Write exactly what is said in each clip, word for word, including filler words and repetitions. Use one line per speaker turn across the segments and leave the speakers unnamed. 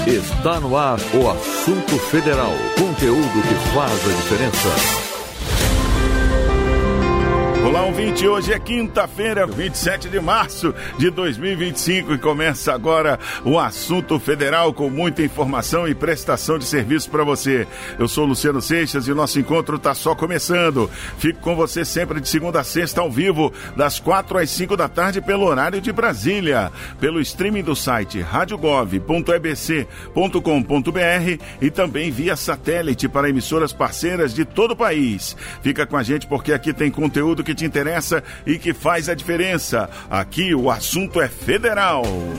Está no ar o Assunto Federal, conteúdo que faz a diferença.
Olá, ouvinte, hoje é quinta-feira, vinte e sete de março de dois mil e vinte e cinco e começa agora o Assunto Federal com muita informação e prestação de serviço para você. Eu sou Luciano Seixas e o nosso encontro está só começando. Fico com você sempre de segunda a sexta ao vivo, das quatro às cinco da tarde pelo horário de Brasília, pelo streaming do site rádio gov ponto e b c ponto com ponto b r e também via satélite para emissoras parceiras de todo o país. Fica com a gente porque aqui tem conteúdo que te interessa e que faz a diferença. Aqui o assunto é federal.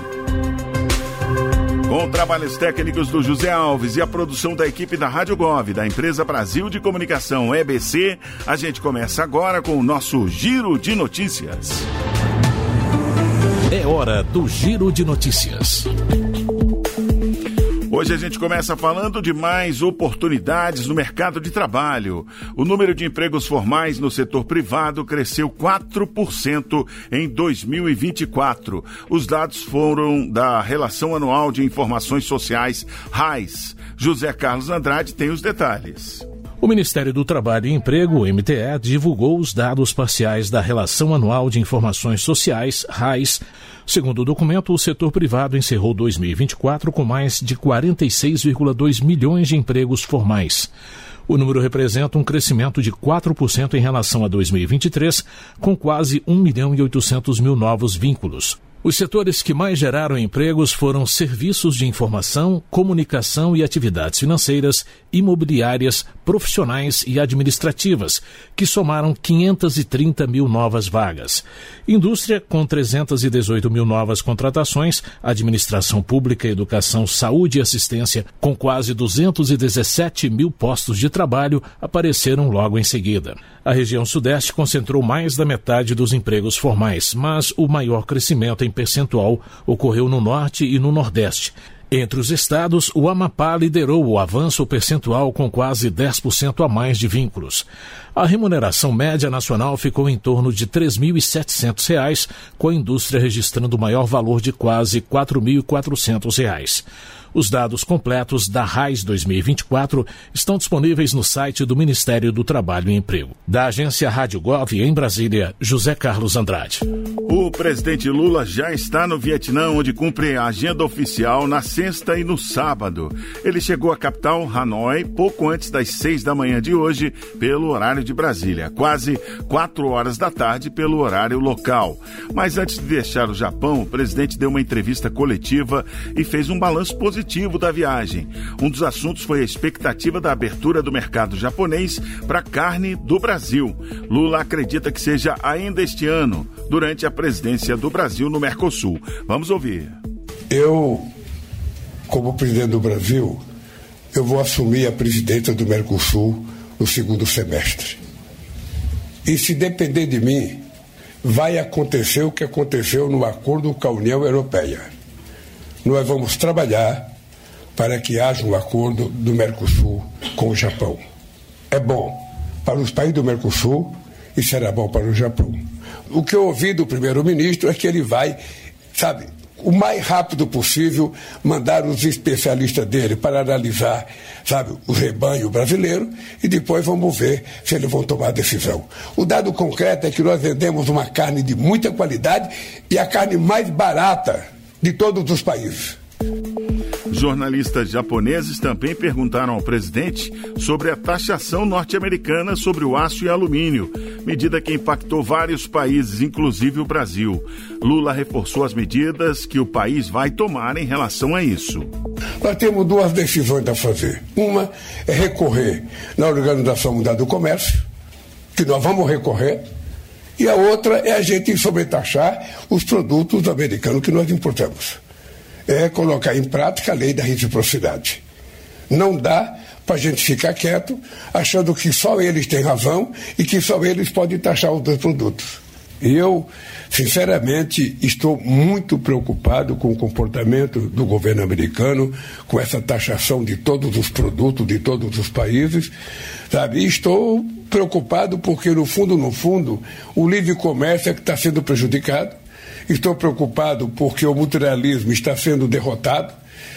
Com trabalhos técnicos do José Alves e a produção da equipe da Rádio Gov, da Empresa Brasil de Comunicação E B C, a gente começa agora com o nosso Giro de Notícias.
É hora do Giro de Notícias.
Hoje a gente começa falando de mais oportunidades no mercado de trabalho. O número de empregos formais no setor privado cresceu quatro por cento em dois mil e vinte e quatro. Os dados foram da Relação Anual de Informações Sociais, RAIS. José Carlos Andrade tem os detalhes.
O Ministério do Trabalho e Emprego, o M T E, divulgou os dados parciais da Relação Anual de Informações Sociais, RAIS. Segundo o documento, o setor privado encerrou dois mil e vinte e quatro com mais de quarenta e seis vírgula dois milhões de empregos formais. O número representa um crescimento de quatro por cento em relação a dois mil e vinte e três, com quase um milhão e oitocentos mil novos vínculos. Os setores que mais geraram empregos foram serviços de informação, comunicação e atividades financeiras, imobiliárias, profissionais e administrativas, que somaram quinhentas e trinta mil novas vagas. Indústria, com trezentas e dezoito mil novas contratações, administração pública, educação, saúde e assistência, com quase duzentos e dezessete mil postos de trabalho, apareceram logo em seguida. A região Sudeste concentrou mais da metade dos empregos formais, mas o maior crescimento em percentual ocorreu no Norte e no Nordeste. Entre os estados, o Amapá liderou o avanço percentual com quase dez por cento a mais de vínculos. A remuneração média nacional ficou em torno de três mil e setecentos reais, com a indústria registrando o maior valor de quase quatro mil e quatrocentos reais. Os dados completos da RAIS dois mil e vinte e quatro estão disponíveis no site do Ministério do Trabalho e Emprego. Da agência Rádio Gov, em Brasília, José Carlos Andrade.
O presidente Lula já está no Vietnã, onde cumpre a agenda oficial na sexta e no sábado. Ele chegou à capital, Hanoi, pouco antes das seis da manhã de hoje, pelo horário de Brasília, quase quatro horas da tarde pelo horário local. Mas antes de deixar o Japão, o presidente deu uma entrevista coletiva e fez um balanço positivo da viagem. Um dos assuntos foi a expectativa da abertura do mercado japonês para carne do Brasil. Lula acredita que seja ainda este ano, durante a presidência do Brasil no Mercosul. Vamos ouvir.
Eu, como presidente do Brasil, eu vou assumir a presidência do Mercosul no segundo semestre. E se depender de mim, vai acontecer o que aconteceu no acordo com a União Europeia. Nós vamos trabalhar para que haja um acordo do Mercosul com o Japão. É bom para os países do Mercosul e será bom para o Japão. O que eu ouvi do primeiro-ministro é que ele vai, sabe, o mais rápido possível, mandar os especialistas dele para analisar, sabe, o rebanho brasileiro e depois vamos ver se eles vão tomar a decisão. O dado concreto é que nós vendemos uma carne de muita qualidade e a carne mais barata de todos os países.
Jornalistas japoneses também perguntaram ao presidente sobre a taxação norte-americana sobre o aço e alumínio, medida que impactou vários países, inclusive o Brasil. Lula reforçou as medidas que o país vai tomar em relação a isso.
Nós temos duas decisões a fazer. Uma é recorrer na Organização Mundial do Comércio, que nós vamos recorrer, e a outra é a gente sobretaxar os produtos americanos que nós importamos. É colocar em prática a lei da reciprocidade. Não dá para a gente ficar quieto, achando que só eles têm razão e que só eles podem taxar os dois produtos. Eu, sinceramente, estou muito preocupado com o comportamento do governo americano, com essa taxação de todos os produtos de todos os países, sabe? E estou preocupado porque, no fundo, no fundo, o livre comércio é que está sendo prejudicado. Estou preocupado porque o multilateralismo está sendo derrotado.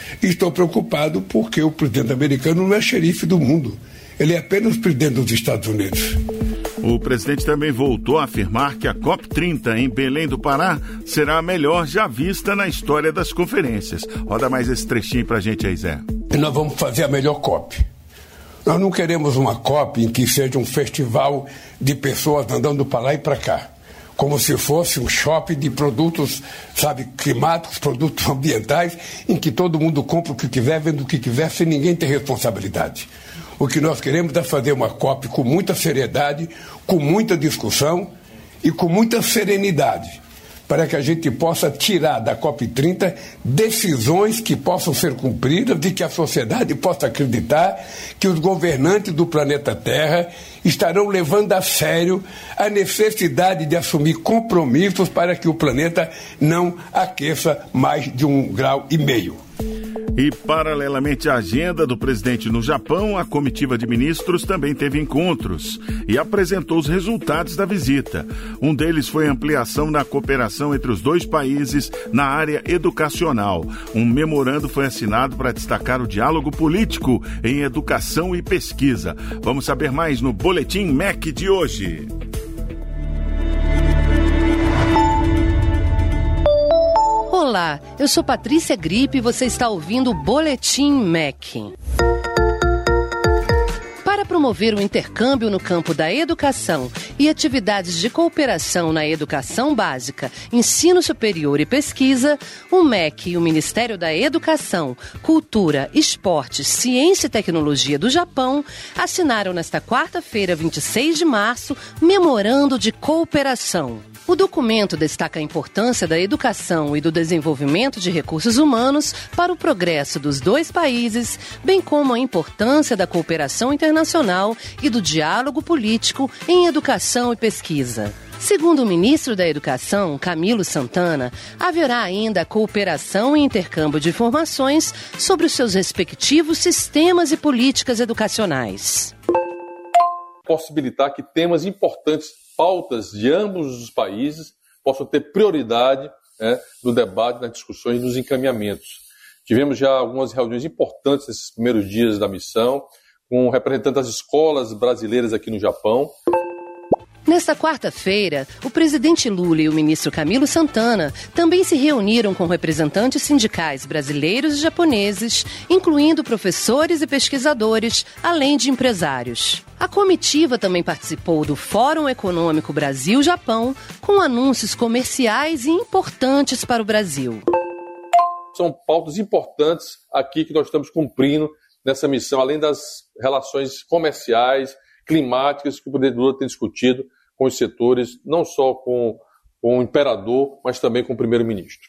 Estou preocupado porque o presidente americano não é xerife do mundo. Ele é apenas presidente dos Estados Unidos.
O presidente também voltou a afirmar que a COP trinta em Belém do Pará será a melhor já vista na história das conferências. Roda mais esse trechinho pra gente aí, Zé.
E nós vamos fazer a melhor COP. Nós não queremos uma COP em que seja um festival de pessoas andando para lá e para cá, como se fosse um shopping de produtos, sabe, climáticos, produtos ambientais, em que todo mundo compra o que quiser, vende o que quiser, sem ninguém ter responsabilidade. O que nós queremos é fazer uma COP com muita seriedade, com muita discussão e com muita serenidade, para que a gente possa tirar da COP trinta decisões que possam ser cumpridas e que a sociedade possa acreditar que os governantes do planeta Terra estarão levando a sério a necessidade de assumir compromissos para que o planeta não aqueça mais de um grau e meio.
E, paralelamente à agenda do presidente no Japão, a comitiva de ministros também teve encontros e apresentou os resultados da visita. Um deles foi a ampliação da cooperação entre os dois países na área educacional. Um memorando foi assinado para destacar o diálogo político em educação e pesquisa. Vamos saber mais no Boletim M E C de hoje.
Olá, eu sou Patrícia Gripe e você está ouvindo o Boletim M E C. Para promover o intercâmbio no campo da educação e atividades de cooperação na educação básica, ensino superior e pesquisa, o M E C e o Ministério da Educação, Cultura, Esporte, Ciência e Tecnologia do Japão assinaram nesta quarta-feira, vinte e seis de março, memorando de cooperação. O documento destaca a importância da educação e do desenvolvimento de recursos humanos para o progresso dos dois países, bem como a importância da cooperação internacional e do diálogo político em educação e pesquisa. Segundo o ministro da Educação, Camilo Santana, haverá ainda cooperação e intercâmbio de informações sobre os seus respectivos sistemas e políticas educacionais.
Possibilitar que temas importantes, pautas de ambos os países possam ter prioridade, né, no debate, nas discussões e nos encaminhamentos. Tivemos já algumas reuniões importantes nesses primeiros dias da missão, com representantes das escolas brasileiras aqui no Japão.
Nesta quarta-feira, o presidente Lula e o ministro Camilo Santana também se reuniram com representantes sindicais brasileiros e japoneses, incluindo professores e pesquisadores, além de empresários. A comitiva também participou do Fórum Econômico Brasil-Japão, com anúncios comerciais e importantes para o Brasil.
São pautas importantes aqui que nós estamos cumprindo nessa missão, além das relações comerciais, climáticas que o presidente Lula tem discutido com os setores, não só com, com o imperador, mas também com o primeiro-ministro.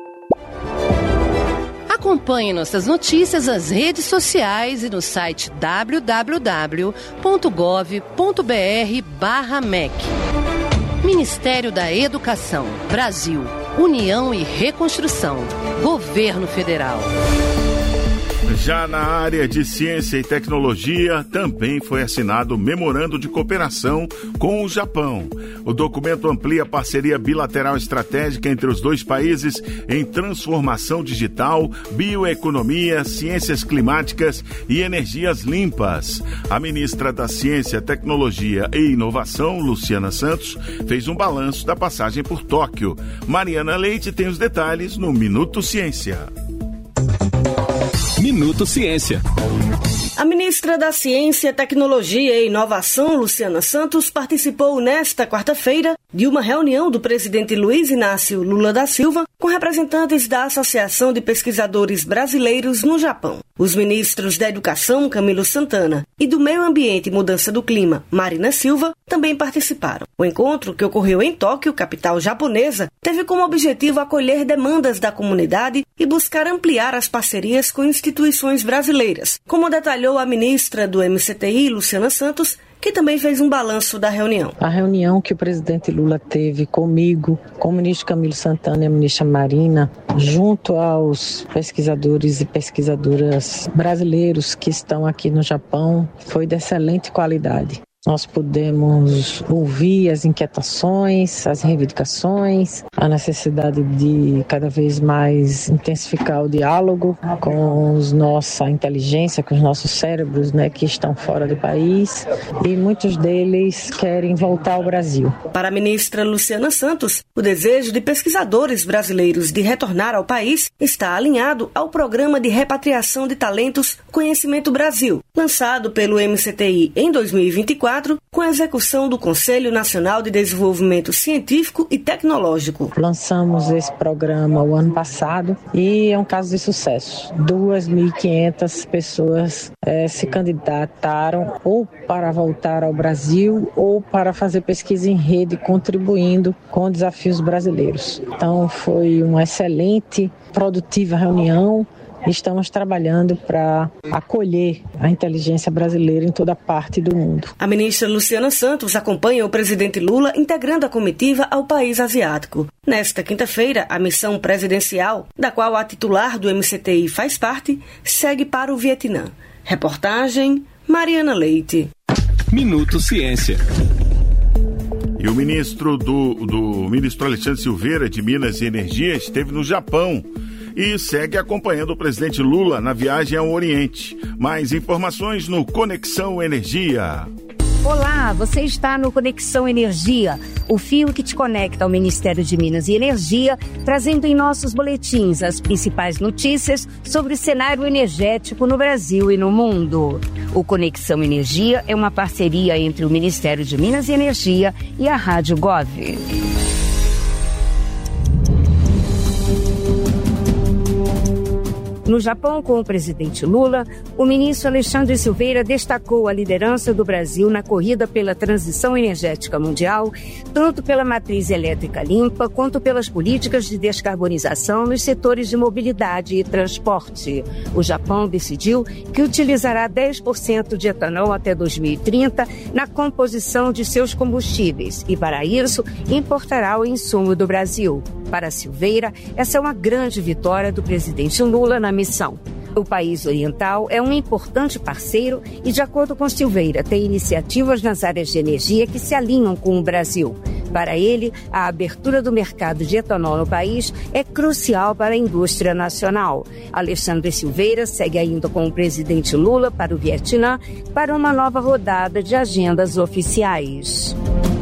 Acompanhe nossas notícias nas redes sociais e no site w w w ponto gov ponto b r barra M E C. Ministério da Educação, Brasil, União e Reconstrução, Governo Federal.
Já na área de ciência e tecnologia, também foi assinado o memorando de cooperação com o Japão. O documento amplia a parceria bilateral estratégica entre os dois países em transformação digital, bioeconomia, ciências climáticas e energias limpas. A ministra da Ciência, Tecnologia e Inovação, Luciana Santos, fez um balanço da passagem por Tóquio. Mariana Leite tem os detalhes no Minuto Ciência.
Minuto Ciência.
A ministra da Ciência, Tecnologia e Inovação, Luciana Santos, participou nesta quarta-feira de uma reunião do presidente Luiz Inácio Lula da Silva com representantes da Associação de Pesquisadores Brasileiros no Japão. Os ministros da Educação, Camilo Santana, e do Meio Ambiente e Mudança do Clima, Marina Silva, também participaram. O encontro, que ocorreu em Tóquio, capital japonesa, teve como objetivo acolher demandas da comunidade e buscar ampliar as parcerias com instituições brasileiras, como detalhou a ministra do M C T I, Luciana Santos, que também fez um balanço da reunião.
A reunião que o presidente Lula teve comigo, com o ministro Camilo Santana e a ministra Marina, junto aos pesquisadores e pesquisadoras brasileiros que estão aqui no Japão, foi de excelente qualidade. nós pudemos ouvir as inquietações, as reivindicações, a necessidade de cada vez mais intensificar o diálogo com os nossa inteligência, com os nossos cérebros, né, que estão fora do país, e muitos deles querem voltar ao Brasil.
Para a ministra Luciana Santos, o desejo de pesquisadores brasileiros de retornar ao país está alinhado ao Programa de Repatriação de Talentos Conhecimento Brasil, lançado pelo M C T I em dois mil e vinte e quatro, com a execução do Conselho Nacional de Desenvolvimento Científico e Tecnológico.
Lançamos esse programa o ano passado e é um caso de sucesso. duas mil e quinhentas pessoas eh, se candidataram ou para voltar ao Brasil ou para fazer pesquisa em rede, contribuindo com desafios brasileiros. Então foi uma excelente, produtiva reunião. Estamos trabalhando para acolher a inteligência brasileira em toda parte do mundo.
A ministra Luciana Santos acompanha o presidente Lula integrando a comitiva ao país asiático. Nesta quinta-feira, a missão presidencial, da qual a titular do M C T I faz parte, segue para o Vietnã. Reportagem Mariana Leite.
Minuto Ciência.
E o ministro do, do ministro Alexandre Silveira, de Minas e Energia, esteve no Japão e segue acompanhando o presidente Lula na viagem ao Oriente. Mais informações no Conexão Energia.
Olá, você está no Conexão Energia, o fio que te conecta ao Ministério de Minas e Energia, trazendo em nossos boletins as principais notícias sobre o cenário energético no Brasil e no mundo. O Conexão Energia é uma parceria entre o Ministério de Minas e Energia e a Rádio Gov. No Japão, com o presidente Lula, o ministro Alexandre Silveira destacou a liderança do Brasil na corrida pela transição energética mundial, tanto pela matriz elétrica limpa, quanto pelas políticas de descarbonização nos setores de mobilidade e transporte. O Japão decidiu que utilizará dez por cento de etanol até dois mil e trinta na composição de seus combustíveis e, para isso, importará o insumo do Brasil. Para Silveira, essa é uma grande vitória do presidente Lula na missão. O país oriental é um importante parceiro e, de acordo com Silveira, tem iniciativas nas áreas de energia que se alinham com o Brasil. Para ele, a abertura do mercado de etanol no país é crucial para a indústria nacional. Alexandre Silveira segue ainda com o presidente Lula para o Vietnã para uma nova rodada de agendas oficiais.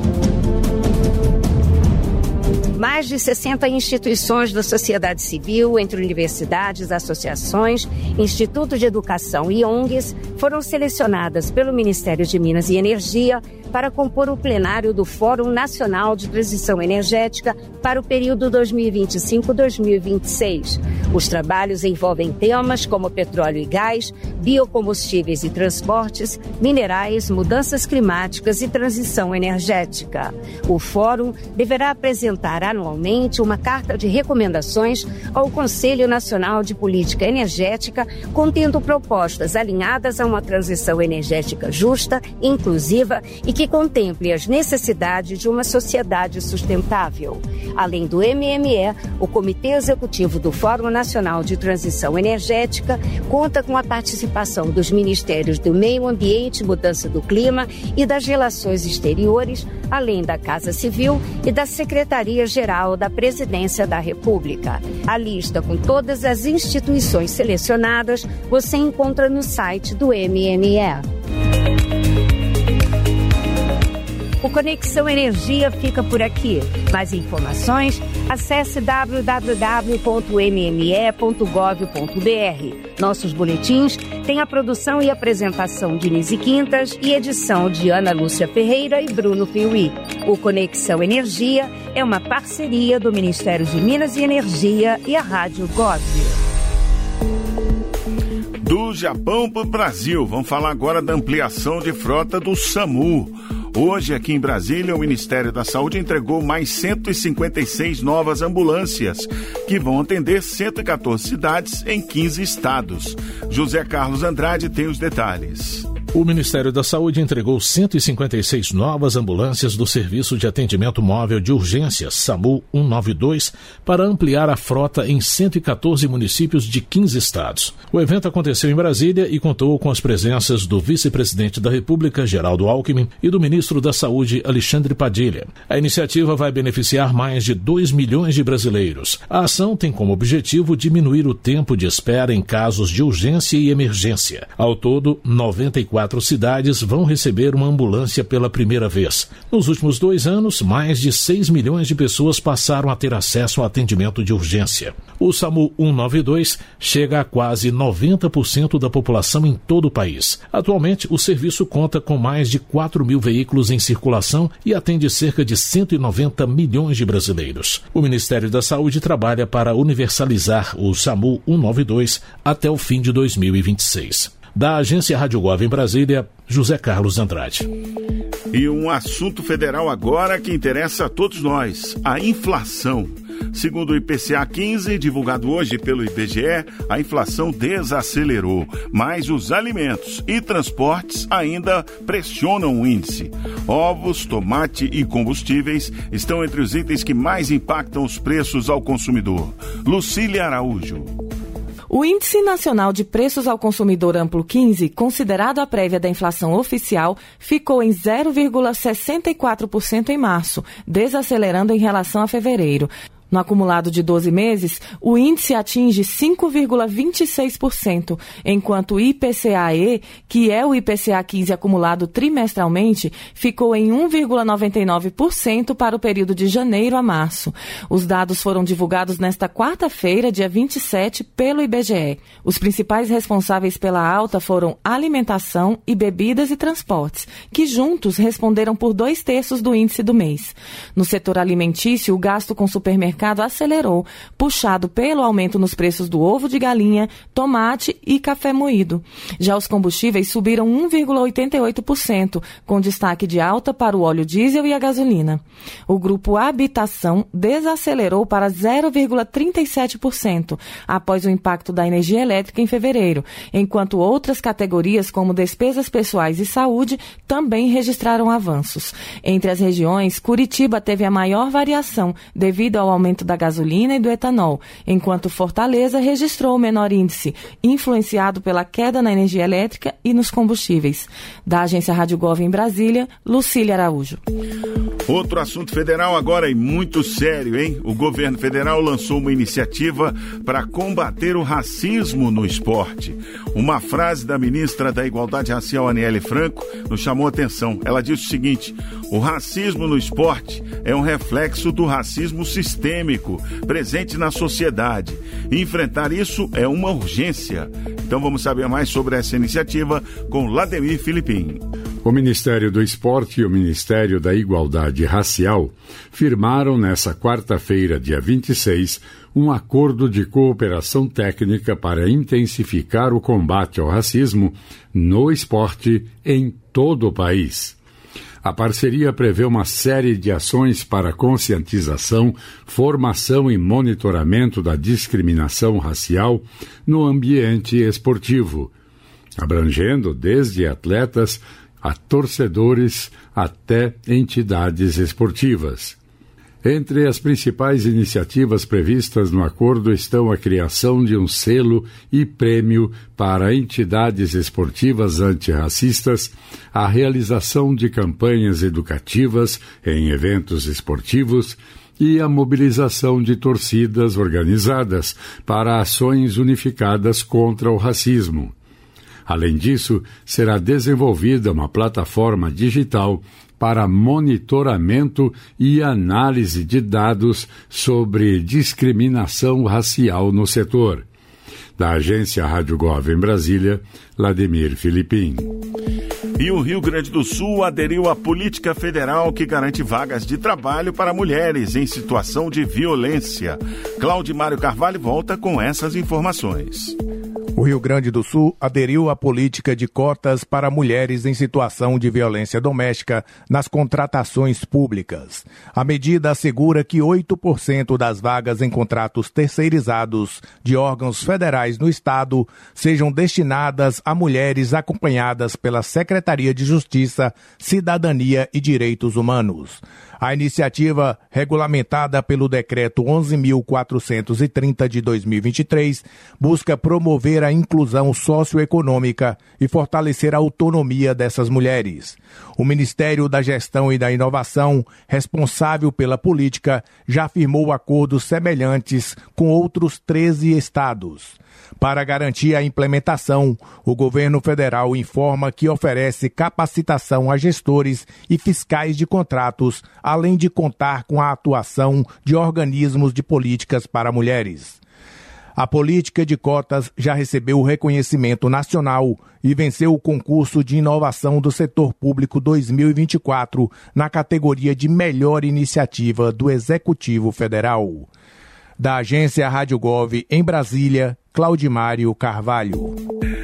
Mais de sessenta instituições da sociedade civil, entre universidades, associações, institutos de educação e O N Gs, foram selecionadas pelo Ministério de Minas e Energia para compor o plenário do Fórum Nacional de Transição Energética para o período dois mil e vinte e cinco a dois mil e vinte e seis. Os trabalhos envolvem temas como petróleo e gás, biocombustíveis e transportes, minerais, mudanças climáticas e transição energética. O fórum deverá apresentar anualmente uma carta de recomendações ao Conselho Nacional de Política Energética, contendo propostas alinhadas a uma transição energética justa, inclusiva e que contemple as necessidades de uma sociedade sustentável. Além do M M E, o Comitê Executivo do Fórum Nacional de Transição Energética conta com a participação dos Ministérios do Meio Ambiente e Mudança do Clima e das Relações Exteriores, além da Casa Civil e da Secretaria-Geral da Presidência da República. A lista com todas as instituições selecionadas você encontra no site do M M E. O Conexão Energia fica por aqui. Mais informações, acesse w w w ponto m m e ponto gov ponto b r. Nossos boletins têm a produção e apresentação de Nise Quintas e edição de Ana Lúcia Ferreira e Bruno Piuí. O Conexão Energia é uma parceria do Ministério de Minas e Energia e a Rádio Gov.
Do Japão para o Brasil, vamos falar agora da ampliação de frota do SAMU. Hoje, aqui em Brasília, o Ministério da Saúde entregou mais cento e cinquenta e seis novas ambulâncias, que vão atender cento e quatorze cidades em quinze estados. José Carlos Andrade tem os detalhes.
O Ministério da Saúde entregou cento e cinquenta e seis novas ambulâncias do Serviço de Atendimento Móvel de Urgências, SAMU cento e noventa e dois, para ampliar a frota em cento e quatorze municípios de quinze estados. O evento aconteceu em Brasília e contou com as presenças do vice-presidente da República, Geraldo Alckmin, e do ministro da Saúde, Alexandre Padilha. A iniciativa vai beneficiar mais de dois milhões de brasileiros. A ação tem como objetivo diminuir o tempo de espera em casos de urgência e emergência. Ao todo, noventa e quatro cidades vão receber uma ambulância pela primeira vez. Nos últimos dois anos, mais de seis milhões de pessoas passaram a ter acesso ao atendimento de urgência. O SAMU cento e noventa e dois chega a quase noventa por cento da população em todo o país. Atualmente, o serviço conta com mais de quatro mil veículos em circulação e atende cerca de cento e noventa milhões de brasileiros. O Ministério da Saúde trabalha para universalizar o SAMU cento e noventa e dois até o fim de dois mil e vinte e seis. Da Agência Rádio Gov em Brasília, José Carlos Andrade.
E um assunto federal agora que interessa a todos nós, a inflação. Segundo o I P C A quinze, divulgado hoje pelo I B G E, a inflação desacelerou, mas os alimentos e transportes ainda pressionam o índice. Ovos, tomate e combustíveis estão entre os itens que mais impactam os preços ao consumidor. Lucília Araújo.
O Índice Nacional de Preços ao Consumidor Amplo quinze, considerado a prévia da inflação oficial, ficou em zero vírgula sessenta e quatro por cento em março, desacelerando em relação a fevereiro. No acumulado de doze meses, o índice atinge cinco vírgula vinte e seis por cento, enquanto o I P C A E, que é o I P C A quinze acumulado trimestralmente, ficou em um vírgula noventa e nove por cento para o período de janeiro a março. Os dados foram divulgados nesta quarta-feira, dia vinte e sete, pelo I B G E. Os principais responsáveis pela alta foram alimentação e bebidas e transportes, que juntos responderam por dois terços do índice do mês. No setor alimentício, o gasto com supermercados acelerou, puxado pelo aumento nos preços do ovo de galinha, tomate e café moído. Já os combustíveis subiram um vírgula oitenta e oito por cento, com destaque de alta para o óleo diesel e a gasolina. O grupo Habitação desacelerou para zero vírgula trinta e sete por cento, após o impacto da energia elétrica em fevereiro, enquanto outras categorias, como despesas pessoais e saúde, também registraram avanços. Entre as regiões, Curitiba teve a maior variação, devido ao aumento da gasolina e do etanol, enquanto Fortaleza registrou o menor índice, influenciado pela queda na energia elétrica e nos combustíveis. Da Agência Rádio Gov em Brasília, Lucília Araújo.
Outro assunto federal agora e muito sério, hein? O governo federal lançou uma iniciativa para combater o racismo no esporte. Uma frase da ministra da Igualdade Racial, Aniele Franco, nos chamou a atenção. Ela disse o seguinte: o racismo no esporte é um reflexo do racismo sistêmico presente na sociedade. E enfrentar isso é uma urgência. Então vamos saber mais sobre essa iniciativa com Lademir Filipim.
O Ministério do Esporte e o Ministério da Igualdade Racial firmaram nesta quarta-feira, dia vinte e seis, um acordo de cooperação técnica para intensificar o combate ao racismo no esporte em todo o país. A parceria prevê uma série de ações para conscientização, formação e monitoramento da discriminação racial no ambiente esportivo, abrangendo desde atletas a torcedores até entidades esportivas. Entre as principais iniciativas previstas no acordo estão a criação de um selo e prêmio para entidades esportivas antirracistas, a realização de campanhas educativas em eventos esportivos e a mobilização de torcidas organizadas para ações unificadas contra o racismo. Além disso, será desenvolvida uma plataforma digital para monitoramento e análise de dados sobre discriminação racial no setor. Da Agência Rádio Gov em Brasília, Lademir Filipim.
E o Rio Grande do Sul aderiu à política federal que garante vagas de trabalho para mulheres em situação de violência. Claudimário Carvalho volta com essas informações.
O
Rio Grande do Sul aderiu à política de cotas para mulheres em situação de violência doméstica nas contratações públicas. A medida assegura que oito por cento das vagas em contratos terceirizados de órgãos federais no estado sejam destinadas a mulheres acompanhadas pela Secretaria de Justiça, Cidadania e Direitos Humanos. A iniciativa, regulamentada pelo Decreto onze mil quatrocentos e trinta de dois mil e vinte e três, busca promover a inclusão socioeconômica e fortalecer a autonomia dessas mulheres. O Ministério da Gestão e da Inovação, responsável pela política, já firmou acordos semelhantes com outros treze estados. Para garantir a implementação, o governo federal informa que oferece capacitação a gestores e fiscais de contratos, além de contar com a atuação de organismos de políticas para mulheres. A política de cotas já recebeu o reconhecimento nacional e venceu o concurso de inovação do setor público dois mil e vinte e quatro na categoria de melhor iniciativa do Executivo Federal. Da agência Rádio Gov em Brasília, Claudimário Carvalho.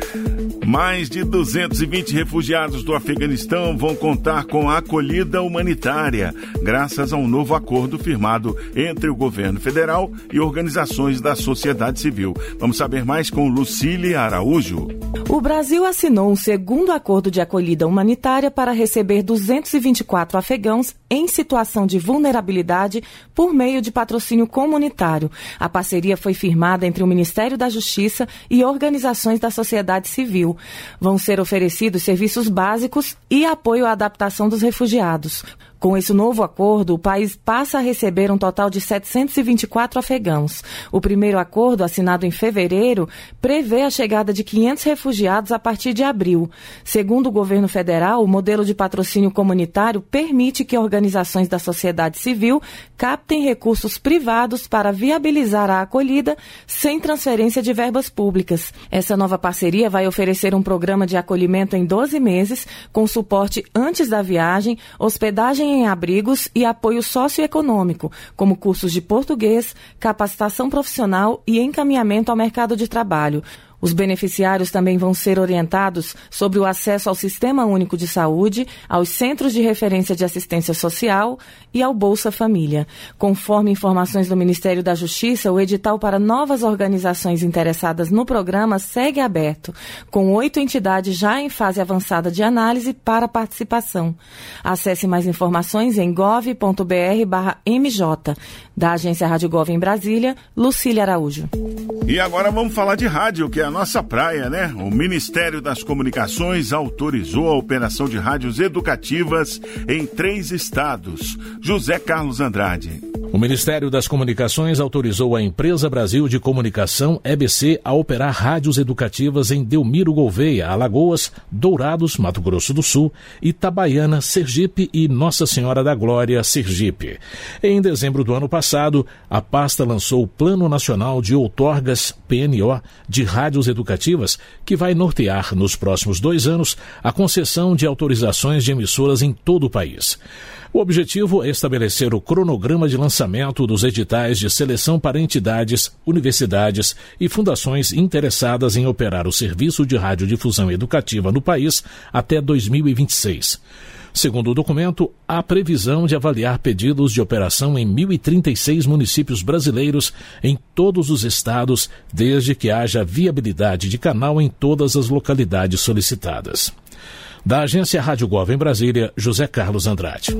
Mais de duzentos e vinte refugiados do Afeganistão vão contar com a acolhida humanitária, graças a um novo acordo firmado entre o governo federal e organizações da sociedade civil. Vamos saber mais com Lucília Araújo.
O Brasil assinou um segundo acordo de acolhida humanitária para receber duzentos e vinte e quatro afegãos em situação de vulnerabilidade por meio de patrocínio comunitário. A parceria foi firmada entre o Ministério da Justiça e organizações da sociedade civil. Vão ser oferecidos serviços básicos e apoio à adaptação dos refugiados. Com esse novo acordo, o país passa a receber um total de setecentos e vinte e quatro afegãos. O primeiro acordo, assinado em fevereiro, prevê a chegada de quinhentos refugiados a partir de abril. Segundo o governo federal, o modelo de patrocínio comunitário permite que organizações da sociedade civil captem recursos privados para viabilizar a acolhida sem transferência de verbas públicas. Essa nova parceria vai oferecer um programa de acolhimento em doze meses, com suporte antes da viagem, hospedagem em abrigos e apoio socioeconômico, como cursos de português, capacitação profissional e encaminhamento ao mercado de trabalho. Os beneficiários também vão ser orientados sobre o acesso ao Sistema Único de Saúde, aos Centros de Referência de Assistência Social e ao Bolsa Família. Conforme informações do Ministério da Justiça, o edital para novas organizações interessadas no programa segue aberto, com oito entidades já em fase avançada de análise para participação. Acesse mais informações em gov ponto br barra M J. Da agência Rádio Gov em Brasília, Lucília Araújo.
E agora vamos falar de rádio, que é a nossa praia, né? O Ministério das Comunicações autorizou a operação de rádios educativas em três estados. José Carlos Andrade.
O Ministério das Comunicações autorizou a Empresa Brasil de Comunicação, E B C, a operar rádios educativas em Delmiro Gouveia, Alagoas, Dourados, Mato Grosso do Sul, Itabaiana, Sergipe e Nossa Senhora da Glória, Sergipe. Em dezembro do ano passado, a pasta lançou o Plano Nacional de Outorgas, P N O, de rádios educativas, que vai nortear nos próximos dois anos a concessão de autorizações de emissoras em todo o país. O objetivo é estabelecer o cronograma de lançamento dos editais de seleção para entidades, universidades e fundações interessadas em operar o serviço de radiodifusão educativa no país até dois mil e vinte e seis. Segundo o documento, há previsão de avaliar pedidos de operação em mil e trinta e seis municípios brasileiros em todos os estados, desde que haja viabilidade de canal em todas as localidades solicitadas. Da agência Rádio Gov em Brasília, José Carlos Andrade.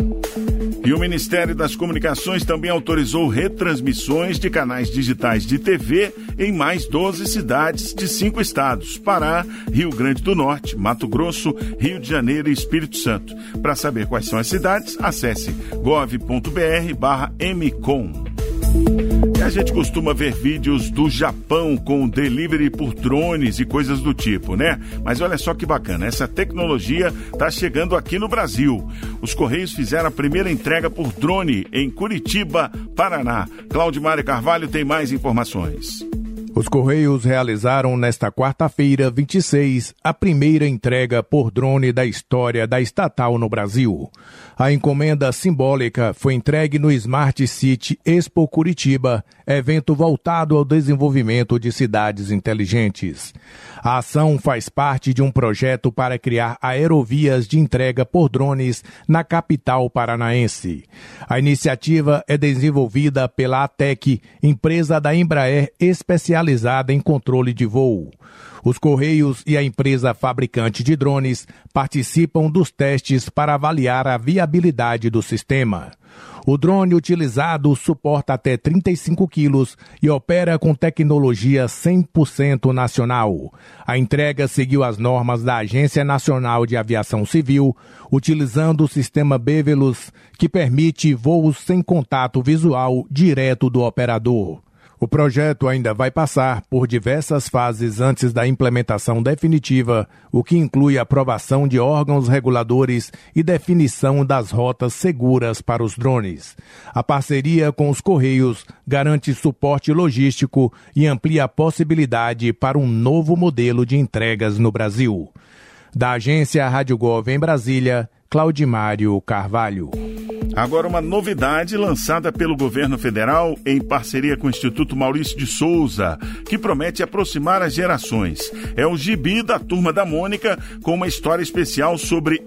E o Ministério das Comunicações também autorizou retransmissões de canais digitais de T V em mais doze cidades de cinco estados: Pará, Rio Grande do Norte, Mato Grosso, Rio de Janeiro e Espírito Santo. Para saber quais são as cidades, acesse gov ponto br barra M com. E a gente costuma ver vídeos do Japão com delivery por drones e coisas do tipo, né? Mas olha só que bacana, essa tecnologia está chegando aqui no Brasil. Os Correios fizeram a primeira entrega por drone em Curitiba, Paraná. Claudimário Carvalho tem mais informações.
Os Correios realizaram nesta quarta-feira, vinte e seis, a primeira entrega por drone da história da estatal no Brasil. A encomenda simbólica foi entregue no Smart City Expo Curitiba, evento voltado ao desenvolvimento de cidades inteligentes. A ação faz parte de um projeto para criar aerovias de entrega por drones na capital paranaense. A iniciativa é desenvolvida pela ATEC, empresa da Embraer especializada em controle de voo. Os Correios e a empresa fabricante de drones participam dos testes para avaliar a viabilidade do sistema. O drone utilizado suporta até trinta e cinco quilos e opera com tecnologia cem por cento nacional. A entrega seguiu as normas da Agência Nacional de Aviação Civil, utilizando o sistema Bevelus, que permite voos sem contato visual direto do operador. O projeto ainda vai passar por diversas fases antes da implementação definitiva, o que inclui aprovação de órgãos reguladores e definição das rotas seguras para os drones. A parceria com os Correios garante suporte logístico e amplia a possibilidade para um novo modelo de entregas no Brasil. Da agência Rádio Gov em Brasília, Claudimário Carvalho.
Agora uma novidade lançada pelo governo federal em parceria com o Instituto Maurício de Souza, que promete aproximar as gerações. É o Gibi da Turma da Mônica, com uma história especial sobre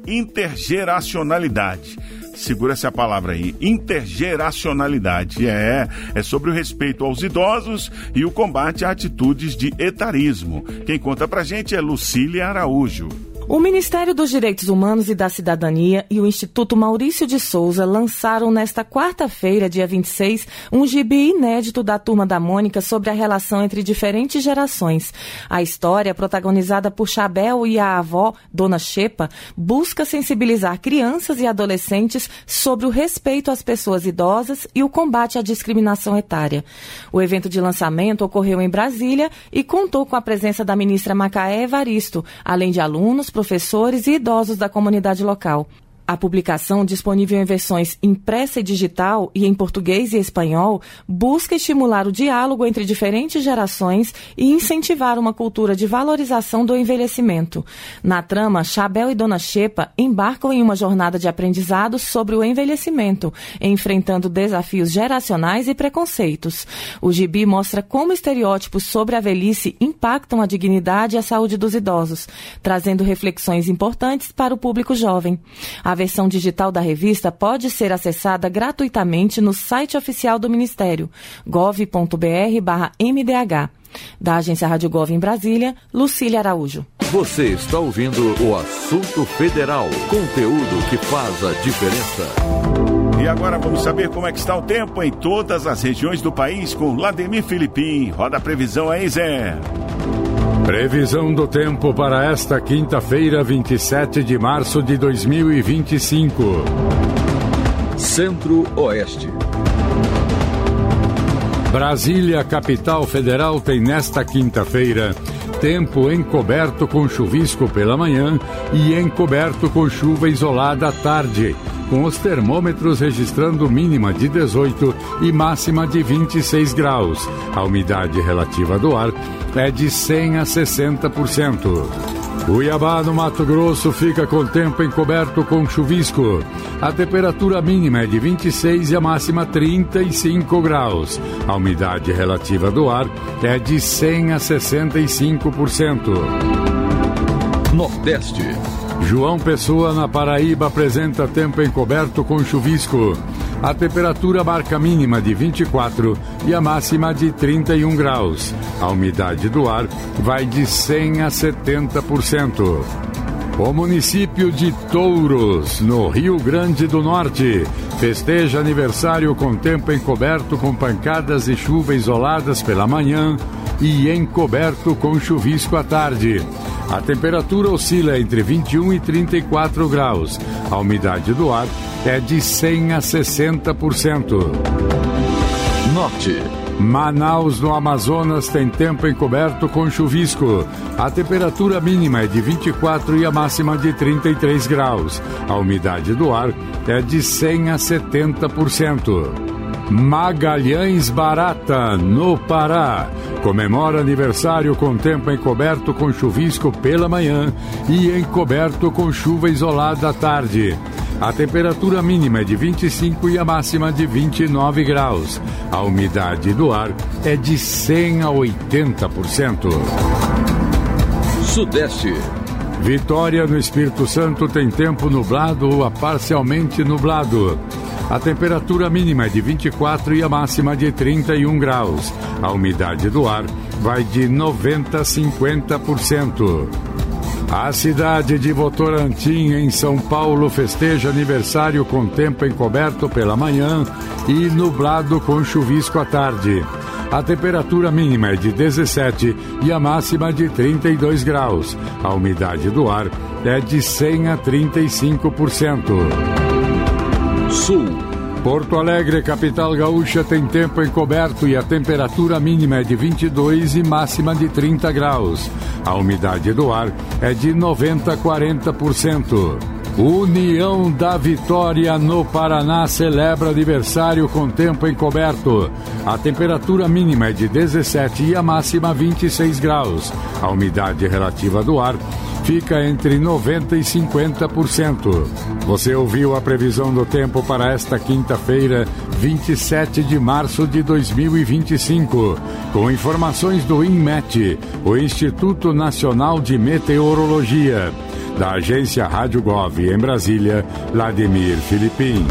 intergeracionalidade. Segura essa palavra aí, intergeracionalidade. É, é sobre o respeito aos idosos e o combate a atitudes de etarismo. Quem conta pra gente é Lucília Araújo.
O Ministério dos Direitos Humanos e da Cidadania e o Instituto Maurício de Souza lançaram nesta quarta-feira, dia vinte e seis, um gibi inédito da Turma da Mônica sobre a relação entre diferentes gerações. A história, protagonizada por Chabel e a avó, Dona Xepa, busca sensibilizar crianças e adolescentes sobre o respeito às pessoas idosas e o combate à discriminação etária. O evento de lançamento ocorreu em Brasília e contou com a presença da ministra Macaé Evaristo, além de alunos, professores e idosos da comunidade local. A publicação, disponível em versões impressa e digital e em português e espanhol, busca estimular o diálogo entre diferentes gerações e incentivar uma cultura de valorização do envelhecimento. Na trama, Chabel e Dona Xepa embarcam em uma jornada de aprendizado sobre o envelhecimento, enfrentando desafios geracionais e preconceitos. O gibi mostra como estereótipos sobre a velhice impactam a dignidade e a saúde dos idosos, trazendo reflexões importantes para o público jovem. A A versão digital da revista pode ser acessada gratuitamente no site oficial do Ministério, gov ponto br barra M D H. Da agência Rádio Gov em Brasília, Lucília Araújo.
Você está ouvindo o Assunto Federal, conteúdo que faz a diferença.
E agora vamos saber como é que está o tempo em todas as regiões do país com Lademir Filipim. Roda a previsão aí, Zé.
Previsão do tempo para esta quinta-feira, vinte e sete de março de dois mil e vinte e cinco.
Centro-Oeste.
Brasília, capital federal, tem nesta quinta-feira tempo encoberto com chuvisco pela manhã e encoberto com chuva isolada à tarde, com os termômetros registrando mínima de dezoito e máxima de vinte e seis graus. A umidade relativa do ar é de cem a sessenta por cento. Cuiabá, no Mato Grosso, fica com tempo encoberto com chuvisco. A temperatura mínima é de vinte e seis e a máxima trinta e cinco graus. A umidade relativa do ar é de cem a sessenta e cinco por cento.
Nordeste.
João Pessoa, na Paraíba, apresenta tempo encoberto com chuvisco. A temperatura marca mínima de vinte e quatro e a máxima de trinta e um graus. A umidade do ar vai de cem a setenta por cento. O município de Touros, no Rio Grande do Norte, festeja aniversário com tempo encoberto com pancadas e chuva isoladas pela manhã e encoberto com chuvisco à tarde. A temperatura oscila entre vinte e um e trinta e quatro graus. A umidade do ar é de cem a sessenta por cento.
Norte.
Manaus, no Amazonas, tem tempo encoberto com chuvisco. A temperatura mínima é de vinte e quatro e a máxima de trinta e três graus. A umidade do ar é de cem a setenta por cento. Magalhães Barata, no Pará. Comemora aniversário com tempo encoberto com chuvisco pela manhã e encoberto com chuva isolada à tarde. A temperatura mínima é de vinte e cinco e a máxima de vinte e nove graus. A umidade do ar é de cem a oitenta por cento.
Sudeste.
Vitória no Espírito Santo tem tempo nublado a parcialmente nublado. A temperatura mínima é de vinte e quatro e a máxima de trinta e um graus. A umidade do ar vai de noventa a cinquenta por cento. A cidade de Votorantim, em São Paulo, festeja aniversário com tempo encoberto pela manhã e nublado com chuvisco à tarde. A temperatura mínima é de dezessete e a máxima de trinta e dois graus. A umidade do ar é de cem a trinta e cinco por cento.
Sul.
Porto Alegre, capital gaúcha, tem tempo encoberto e a temperatura mínima é de vinte e dois e máxima de trinta graus. A umidade do ar é de noventa a quarenta por cento. União da Vitória, no Paraná, celebra aniversário com tempo encoberto. A temperatura mínima é de dezessete e a máxima vinte e seis graus. A umidade relativa do ar fica entre noventa e cinquenta por cento. Você ouviu a previsão do tempo para esta quinta-feira, vinte e sete de março de dois mil e vinte e cinco, com informações do INMET, o Instituto Nacional de Meteorologia. Da agência Rádio Gov em Brasília, Vladimir Filipim.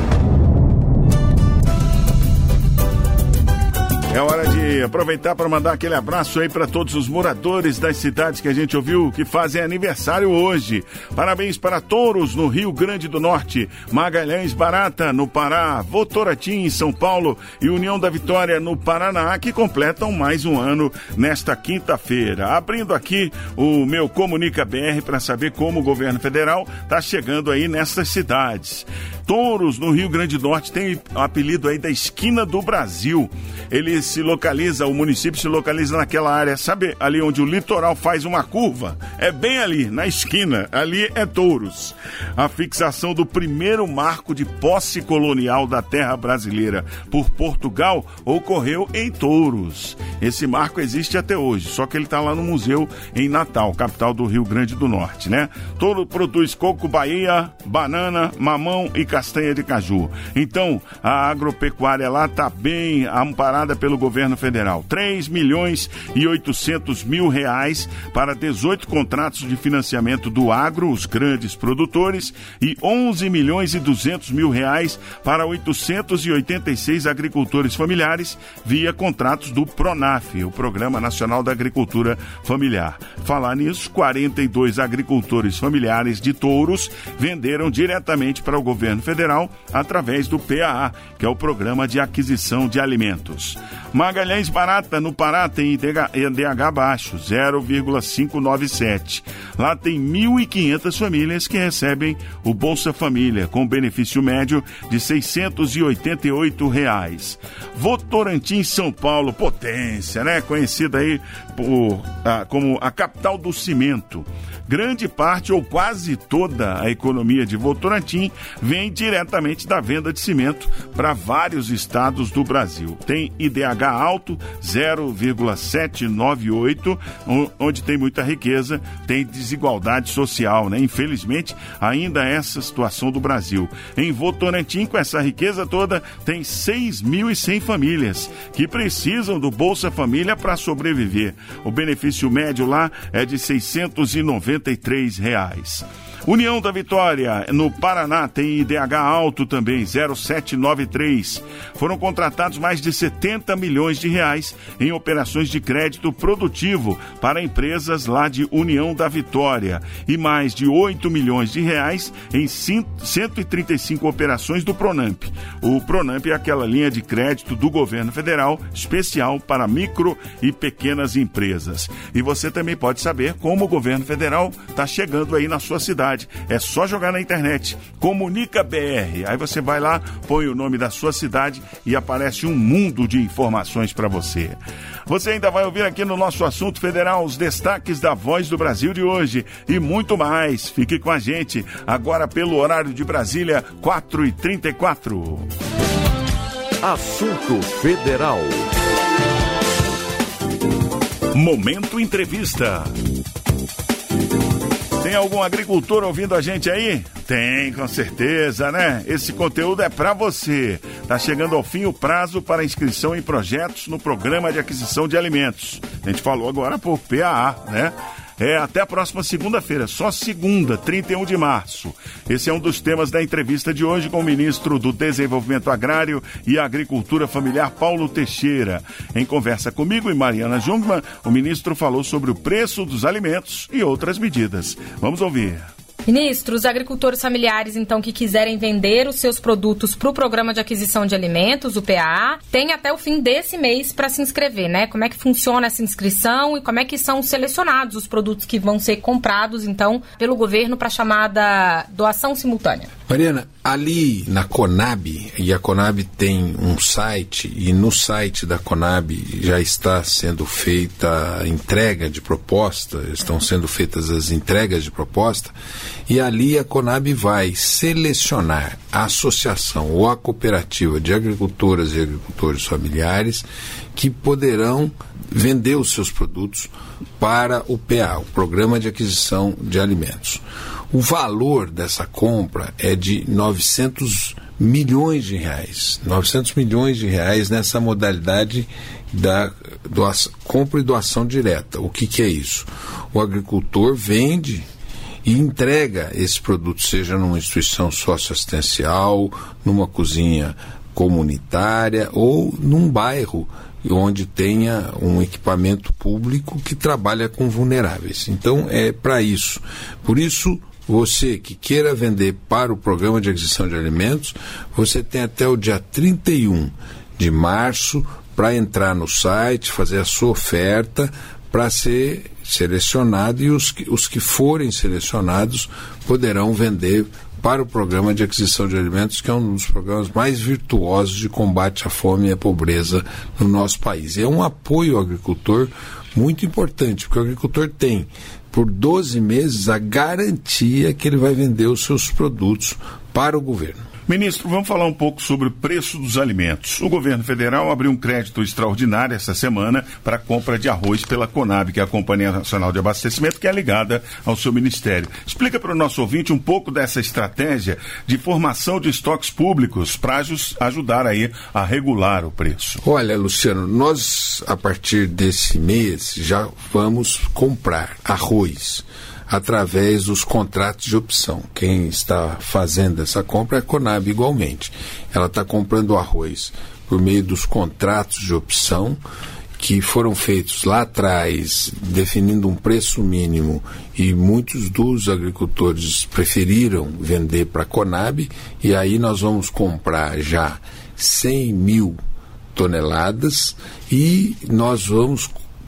É hora de aproveitar para mandar aquele abraço aí para todos os moradores das cidades que a gente ouviu que fazem aniversário hoje. Parabéns para Touros, no Rio Grande do Norte, Magalhães Barata, no Pará, Votorantim, em São Paulo e União da Vitória, no Paraná, que completam mais um ano nesta quinta-feira. Abrindo aqui o meu Comunica B R para saber como o governo federal está chegando aí nessas cidades. Touros, no Rio Grande do Norte, tem o apelido aí da esquina do Brasil. Ele se localiza, o município se localiza naquela área, sabe, ali onde o litoral faz uma curva? É bem ali, na esquina, ali é Touros. A fixação do primeiro marco de posse colonial da terra brasileira por Portugal ocorreu em Touros. Esse marco existe até hoje, só que ele está lá no museu em Natal, capital do Rio Grande do Norte, né? Touro produz coco, baía, banana, mamão e castanha de caju. Então, a agropecuária lá está bem amparada pelo governo federal. três milhões e oitocentos mil reais para dezoito contratos de financiamento do agro, os grandes produtores, e onze milhões e duzentos mil reais para oitocentos e oitenta e seis agricultores familiares via contratos do PRONAF, o Programa Nacional da Agricultura Familiar. Falar nisso, quarenta e dois agricultores familiares de Touros venderam diretamente para o governo federal através do P A A, que é o Programa de Aquisição de Alimentos. Magalhães Barata, no Pará, tem I D H baixo, zero vírgula quinhentos e noventa e sete. Lá tem mil e quinhentas famílias que recebem o Bolsa Família, com benefício médio de seiscentos e oitenta e oito reais. Votorantim, São Paulo, potência, né? Conhecida aí por, ah, como a capital do cimento. Grande parte ou quase toda a economia de Votorantim vem diretamente da venda de cimento para vários estados do Brasil. Tem I D H alto, zero vírgula setecentos e noventa e oito, onde tem muita riqueza, tem desigualdade social, né? Infelizmente, ainda é essa situação do Brasil. Em Votorantim, com essa riqueza toda, tem seis mil e cem famílias que precisam do Bolsa Família para sobreviver. O benefício médio lá é de seiscentos e noventa e três reais. União da Vitória, no Paraná, tem I D H alto também, zero setecentos e noventa e três. Foram contratados mais de setenta milhões de reais em operações de crédito produtivo para empresas lá de União da Vitória e mais de oito milhões de reais em cento e trinta e cinco operações do PRONAMP. O PRONAMP é aquela linha de crédito do governo federal especial para micro e pequenas empresas. E você também pode saber como o governo federal está chegando aí na sua cidade. É só jogar na internet, Comunica B R. Aí você vai lá, põe o nome da sua cidade e aparece um mundo de informações para você. Você ainda vai ouvir aqui no nosso Assunto Federal os destaques da Voz do Brasil de hoje e muito mais. Fique com a gente agora pelo horário de Brasília, quatro e trinta e quatro.
Assunto Federal.
Momento Entrevista. Tem algum agricultor ouvindo a gente aí? Tem, com certeza, né? Esse conteúdo é para você. Tá chegando ao fim o prazo para inscrição em projetos no Programa de Aquisição de Alimentos. A gente falou agora por P A A, né? É até a próxima segunda-feira, só segunda, trinta e um de março. Esse é um dos temas da entrevista de hoje com o ministro do Desenvolvimento Agrário e Agricultura Familiar, Paulo Teixeira. Em conversa comigo e Mariana Jungmann, o ministro falou sobre o preço dos alimentos e outras medidas. Vamos ouvir.
Ministro, os agricultores familiares, então, que quiserem vender os seus produtos para o Programa de Aquisição de Alimentos, o P A A, tem até o fim desse mês para se inscrever, né? Como é que funciona essa inscrição e como é que são selecionados os produtos que vão ser comprados, então, pelo governo para a chamada doação simultânea?
Mariana, ali na Conab, e a Conab tem um site, e no site da Conab já está sendo feita a entrega de proposta, estão sendo feitas as entregas de proposta, e ali a Conab vai selecionar a associação ou a cooperativa de agricultoras e agricultores familiares que poderão vender os seus produtos para o P A A, o Programa de Aquisição de Alimentos. O valor dessa compra é de novecentos milhões de reais. novecentos milhões de reais nessa modalidade da doação, compra e doação direta. O que, que é isso? O agricultor vende e entrega esse produto, seja numa instituição socioassistencial, numa cozinha comunitária ou num bairro onde tenha um equipamento público que trabalha com vulneráveis. Então, é para isso. Por isso, você que queira vender para o Programa de Aquisição de Alimentos, você tem até o dia trinta e um de março para entrar no site, fazer a sua oferta, para ser selecionado, e os que, os que forem selecionados poderão vender para o Programa de Aquisição de Alimentos, que é um dos programas mais virtuosos de combate à fome e à pobreza no nosso país. E é um apoio ao agricultor muito importante, porque o agricultor tem, por doze meses, a garantia que ele vai vender os seus produtos para o governo.
Ministro, vamos falar um pouco sobre o preço dos alimentos. O governo federal abriu um crédito extraordinário essa semana para a compra de arroz pela Conab, que é a Companhia Nacional de Abastecimento, que é ligada ao seu ministério. Explica para o nosso ouvinte um pouco dessa estratégia de formação de estoques públicos para ajudar aí a regular o preço.
Olha, Luciano, nós, a partir desse mês, já vamos comprar arroz através dos contratos de opção. Quem está fazendo essa compra é a Conab igualmente. Ela está comprando arroz por meio dos contratos de opção que foram feitos lá atrás, definindo um preço mínimo, e muitos dos agricultores preferiram vender para a Conab, e aí nós vamos comprar já cem mil toneladas e nós vamos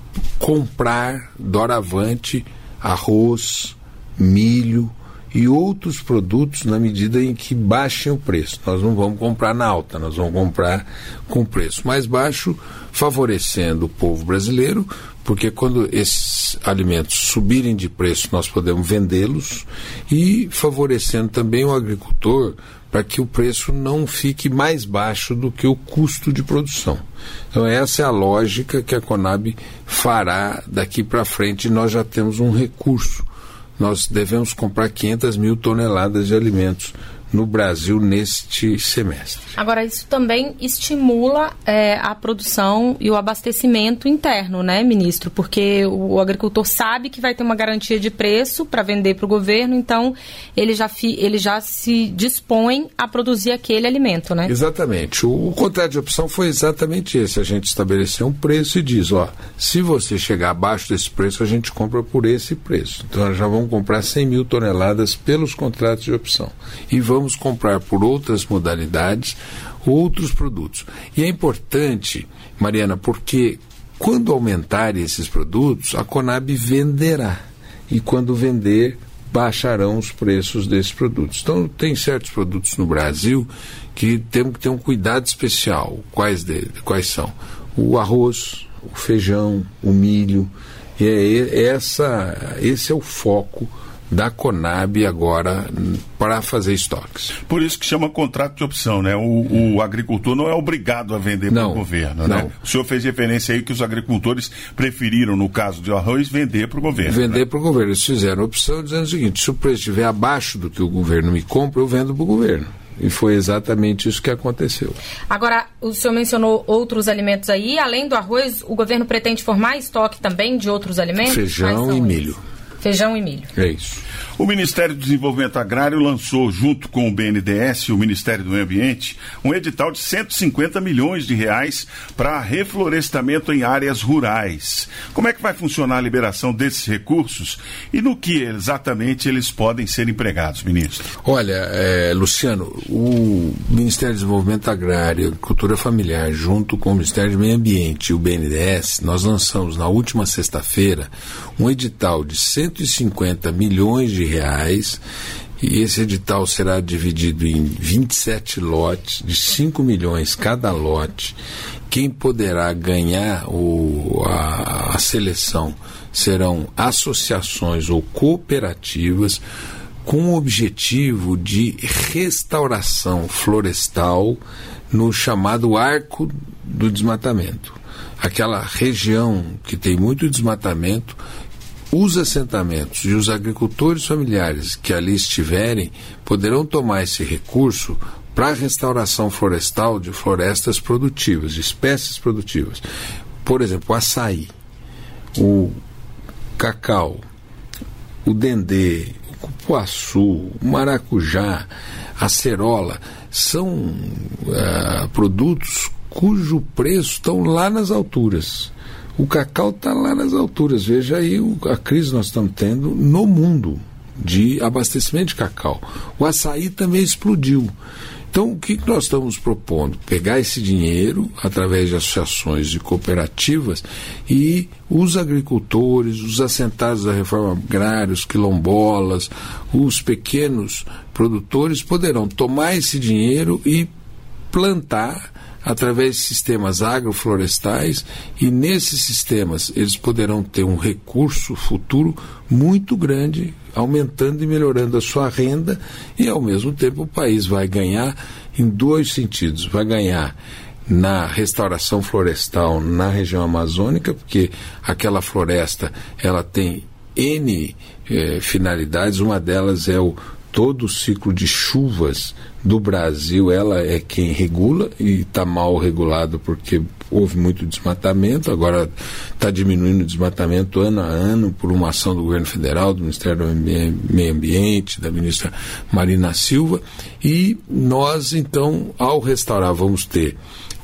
comprar doravante arroz, milho e outros produtos na medida em que baixem o preço. Nós não vamos comprar na alta, nós vamos comprar com preço mais baixo, favorecendo o povo brasileiro, porque quando esses alimentos subirem de preço, nós podemos vendê-los, e favorecendo também o agricultor para que o preço não fique mais baixo do que o custo de produção. Então essa é a lógica que a Conab fará daqui para frente, e nós já temos um recurso. Nós devemos comprar quinhentas mil toneladas de alimentos no Brasil neste semestre.
Agora, isso também estimula é, a produção e o abastecimento interno, né, ministro? Porque o agricultor sabe que vai ter uma garantia de preço para vender para o governo, então ele já, fi, ele já se dispõe a produzir aquele alimento, né?
Exatamente. O, o contrato de opção foi exatamente esse. A gente estabeleceu um preço e diz, ó, se você chegar abaixo desse preço, a gente compra por esse preço. Então, nós já vamos comprar cem mil toneladas pelos contratos de opção. E vamos Vamos comprar por outras modalidades, outros produtos. E é importante, Mariana, porque quando aumentarem esses produtos, a Conab venderá. E quando vender, baixarão os preços desses produtos. Então, tem certos produtos no Brasil que temos que ter um cuidado especial. Quais, de, quais são? O arroz, o feijão, o milho. E é essa, esse é o foco da Conab agora para fazer estoques.
Por isso que chama contrato de opção, né? O, o agricultor não é obrigado a vender para o governo,
não.
né? O senhor fez referência aí que os agricultores preferiram, no caso de arroz, vender para o governo.
Vender
né?
para o governo. Eles fizeram a opção dizendo o seguinte: se o preço estiver abaixo do que o governo me compra, eu vendo para o governo. E foi exatamente isso que aconteceu.
Agora, o senhor mencionou outros alimentos aí. Além do arroz, o governo pretende formar estoque também de outros alimentos?
Feijão e milho.
Feijão e milho.
É isso.
O Ministério do Desenvolvimento Agrário lançou, junto com o B N D E S e o Ministério do Meio Ambiente, um edital de cento e cinquenta milhões de reais para reflorestamento em áreas rurais. Como é que vai funcionar a liberação desses recursos e no que exatamente eles podem ser empregados, ministro?
Olha, é, Luciano, o Ministério do Desenvolvimento Agrário e Agricultura Familiar, junto com o Ministério do Meio Ambiente e o B N D E S, nós lançamos na última sexta-feira um edital de cento e cinquenta milhões de reais, e esse edital será dividido em vinte e sete lotes de cinco milhões cada lote. Quem poderá ganhar o, a, a seleção serão associações ou cooperativas com o objetivo de restauração florestal no chamado Arco do Desmatamento. Aquela região que tem muito desmatamento. Os assentamentos e os agricultores familiares que ali estiverem poderão tomar esse recurso para a restauração florestal de florestas produtivas, de espécies produtivas. Por exemplo, o açaí, o cacau, o dendê, o cupuaçu, o maracujá, a cerola, são uh, produtos cujo preço estão lá nas alturas. O cacau está lá nas alturas. Veja aí o, a crise que nós estamos tendo no mundo de abastecimento de cacau. O açaí também explodiu. Então, o que nós estamos propondo? Pegar esse dinheiro através de associações e cooperativas e os agricultores, os assentados da reforma agrária, os quilombolas, os pequenos produtores poderão tomar esse dinheiro e plantar através de sistemas agroflorestais, e nesses sistemas eles poderão ter um recurso futuro muito grande, aumentando e melhorando a sua renda, e ao mesmo tempo o país vai ganhar em dois sentidos. Vai ganhar na restauração florestal na região amazônica, porque aquela floresta ela tem N eh, finalidades. Uma delas é o todo o ciclo de chuvas do Brasil, ela é quem regula, e está mal regulado porque houve muito desmatamento. Agora está diminuindo o desmatamento ano a ano por uma ação do governo federal, do Ministério do Meio Ambiente, da ministra Marina Silva, e nós então, ao restaurar, vamos ter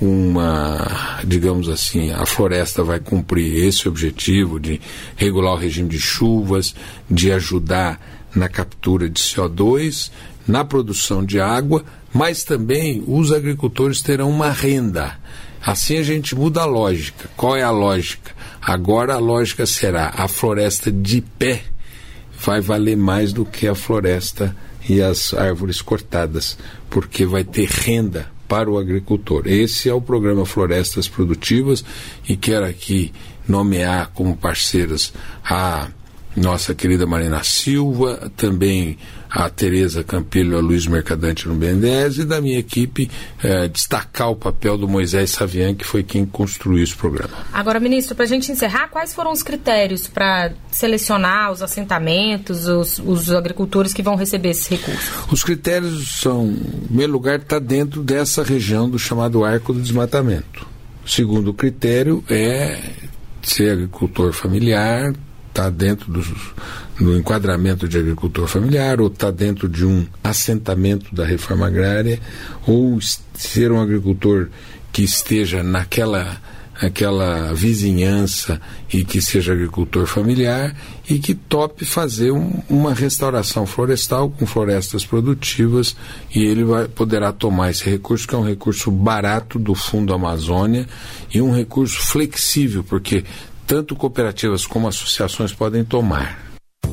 uma, digamos assim, a floresta vai cumprir esse objetivo de regular o regime de chuvas, de ajudar na captura de C O dois, na produção de água, mas também os agricultores terão uma renda. Assim a gente muda a lógica. Qual é a lógica? Agora a lógica será: a floresta de pé vai valer mais do que a floresta e as árvores cortadas, porque vai ter renda para o agricultor. Esse é o programa Florestas Produtivas, e quero aqui nomear como parceiras a nossa querida Marina Silva, também a Tereza Campilho e a Luiz Mercadante no B N D E S, e da minha equipe eh, destacar o papel do Moisés Savian, que foi quem construiu esse programa. Agora, ministro, para a gente encerrar, quais foram os critérios para selecionar os assentamentos, os, os agricultores que vão receber esses recursos? Os critérios são, em primeiro lugar, está dentro dessa região do chamado Arco do Desmatamento. O segundo critério é ser agricultor familiar, está dentro do, do enquadramento de agricultor familiar, ou está dentro de um assentamento da reforma agrária, ou ser um agricultor que esteja naquela aquela vizinhança e que seja agricultor familiar e que tope fazer um, uma restauração florestal com florestas produtivas, e ele vai, poderá tomar esse recurso, que é um recurso barato do Fundo Amazônia e um recurso flexível, porque tanto cooperativas como associações podem tomar.